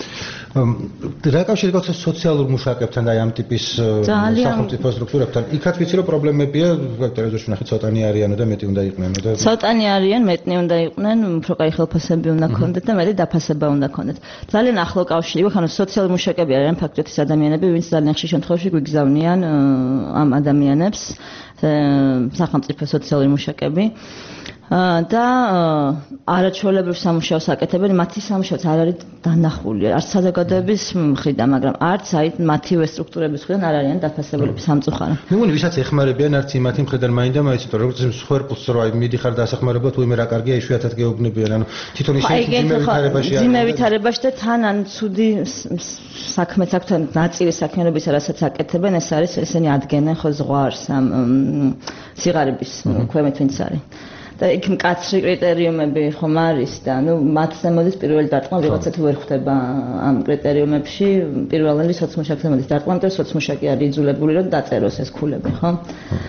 B: რა კავშირი გაქვს სოციალურ მუშაკებთან და ამ ტიპის სახელმწიფო სტრუქტურებთან? იქაც ვიცი რომ პრობლემებია, ტელევიზორში ნახეთ ცოტანი არიან და მეტი უნდა იყვნენ და
O: ცოტანი არიან, მეტნი უნდა იყვნენ, უფრო კაი ხელფასები უნდა ქონდეთ და მეტი დაფასება უნდა ქონდეთ. ძალიან ახლო კავშირი გვაქვს, ანუ სოციალური მუშაკები არიან ფაქტობრივად ის ადამიანები, ვინც ძალიან ხშირ შემთხვევაში გვიგზავნიან ამ ადამიანებს, სახელმწიფო სოციალური მუშაკები. და არაჩვეულებრივ სამუშაოს აკეთებენ, მათი სამუშაოც არ არის დანახული, არც საზოგადოების მხრიდან, მაგრამ არც აი მათივე სტრუქტურების მხრიდან არ არიან დაფასებულები სამწუხაროდ.
B: მე მგონი ვისაც ეხმარებიან არც იმათი მხრიდან მაინდა მაინც, იმიტომ რომ როგორც მსხვერპლს რო აი მიდიხარ დასახმარებლად, თუ იმე რა კარგია, იშვიათად გეუბნებიან, ანუ თვითონ ისინი ძიმე ვითარებაში არიან.
O: ძიმე ვითარებაში და თან ან ცუდი საქმეც აქვს, თან ნაწილი საქმიანობისა, რასაც აკეთებენ, ეს არის ესენი ადგენენ ხო ზღვარს ამ სიღარიბის ქვემოთ ვინც არის. და იქ მკაცრი კრიტერიუმები ხომ არის და ნუ მათზე მოდის პირველი დარტყმა ვიღაცა თუ ვერ ხვდება ამ კრიტერიუმებში პირველი სოციმუშაკზე მოდის დარტყმა, იმიტომ რომ სოციმუშაკი არის იძულებული რომ დაწეროს ეს ქულები, ხო?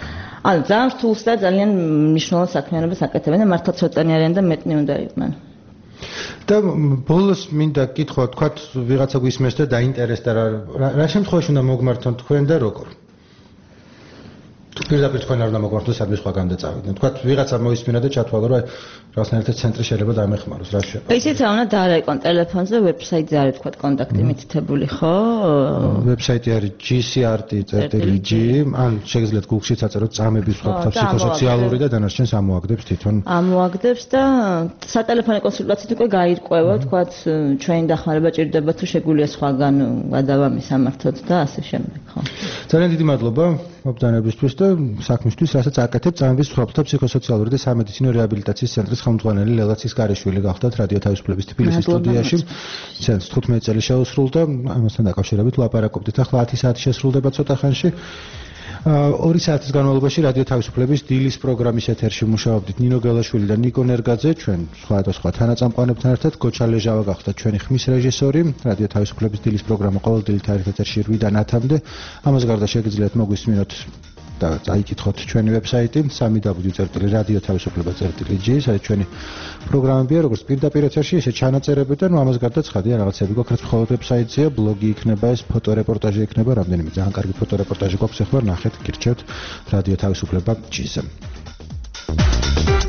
O: ანუ ძალიან რთულს და ძალიან მნიშვნელოვან საქმიანობას აკეთებენ და მართლა ცოტანი არიან და მეტნი უნდა იყვნენ.
B: და ბოლოს მინდა კითხვა, თქვათ ვიღაცა გვისმენს და დაინტერესდა რა რა შემთხვევაში უნდა მოგმართონ თქვენ და როგორ? პირდაპირ თქვენ არ უნდა მოგმართონ სადმე სხვა განდაწავიდნენ. თქვათ ვიღაცა მოისმინა და ჩათვალა რომ რაღაცნაირად ცენტრი შეიძლება დამეხმაროს რა შეიძლება.
O: ისიც რა უნდა დაარეკონ ტელეფონზე, ვებსაიტზე არის თქვათ კონტაქტი მითითებული, ხო?
B: ვებსაიტი არის g c r t dot g ან შეგიძლიათ Google-შიც აწეროთ წამების სხვა ფსიქოსოციალური და დანარჩენს ამოაგდებს თვითონ.
O: ამოაგდებს და სატელეფონო კონსულტაციით უკვე გაირკვევა, თქვათ ჩვენი დახმარება ჭირდება თუ შეგვიძლია სხვაგან გადავამი სამართოდ და ასე შემდეგ, ხო?
B: ძალიან დიდი მადლობა მობდანებისთვის და საქმისთვის, რასაც აკეთებთ წამების მსხვერპლთა ფსიქოსოციალური და სამედიცინო რეაბილიტაციის ცენტრის ხელმძღვანელი ლელა ცისკარიშვილი გახდათ რადიო თავისუფლების თბილისის სტუდიაში. ცენტრს თხუთმეტი წელი შეუსრულდა, ამასთან დაკავშირებით ვლაპარაკობდით. ახლა ათი საათი შესრულდება ცოტა ხანში. ორი საათის განმავლობაში რადიო თავისუფლების დილის პროგრამის ეთერში მუშაობდით ნინო გელაშვილი და ნიკო ნერგაძე, ჩვენ სხვადასხვა თანაწამყვანებთან ერთად. გოჩა ლეჟავა გახდა ჩვენი ხმის რეჟისორი. რადიო თავისუფლების დილის პროგრამა ყოველდღიურ ეთერში რვიდან ათამდე. ამას გარდა შეგიძლიათ მოგვისმინოთ და წაიკითხოთ ჩვენი ვებსაიტი სამი დაბლიუ წერტილი რადიო თავისუფლება წერტილი g, სადაც ჩვენი პროგრამებია, როგორც პირდაპირ ეთერში, ისე ჩანაწერები და ნუ ამას გარდა ცხადია რაღაცები გვაქვს, რაც მხოლოდ ვებსაიტზეა, ბლოგი იქნება, ეს ფოტორეპორტაჟი იქნება, რამდენიმე ძალიან კარგი ფოტორეპორტაჟი გვაქვს, ახლა ნახეთ, გირჩევთ რადიო თავისუფლება g-ზე.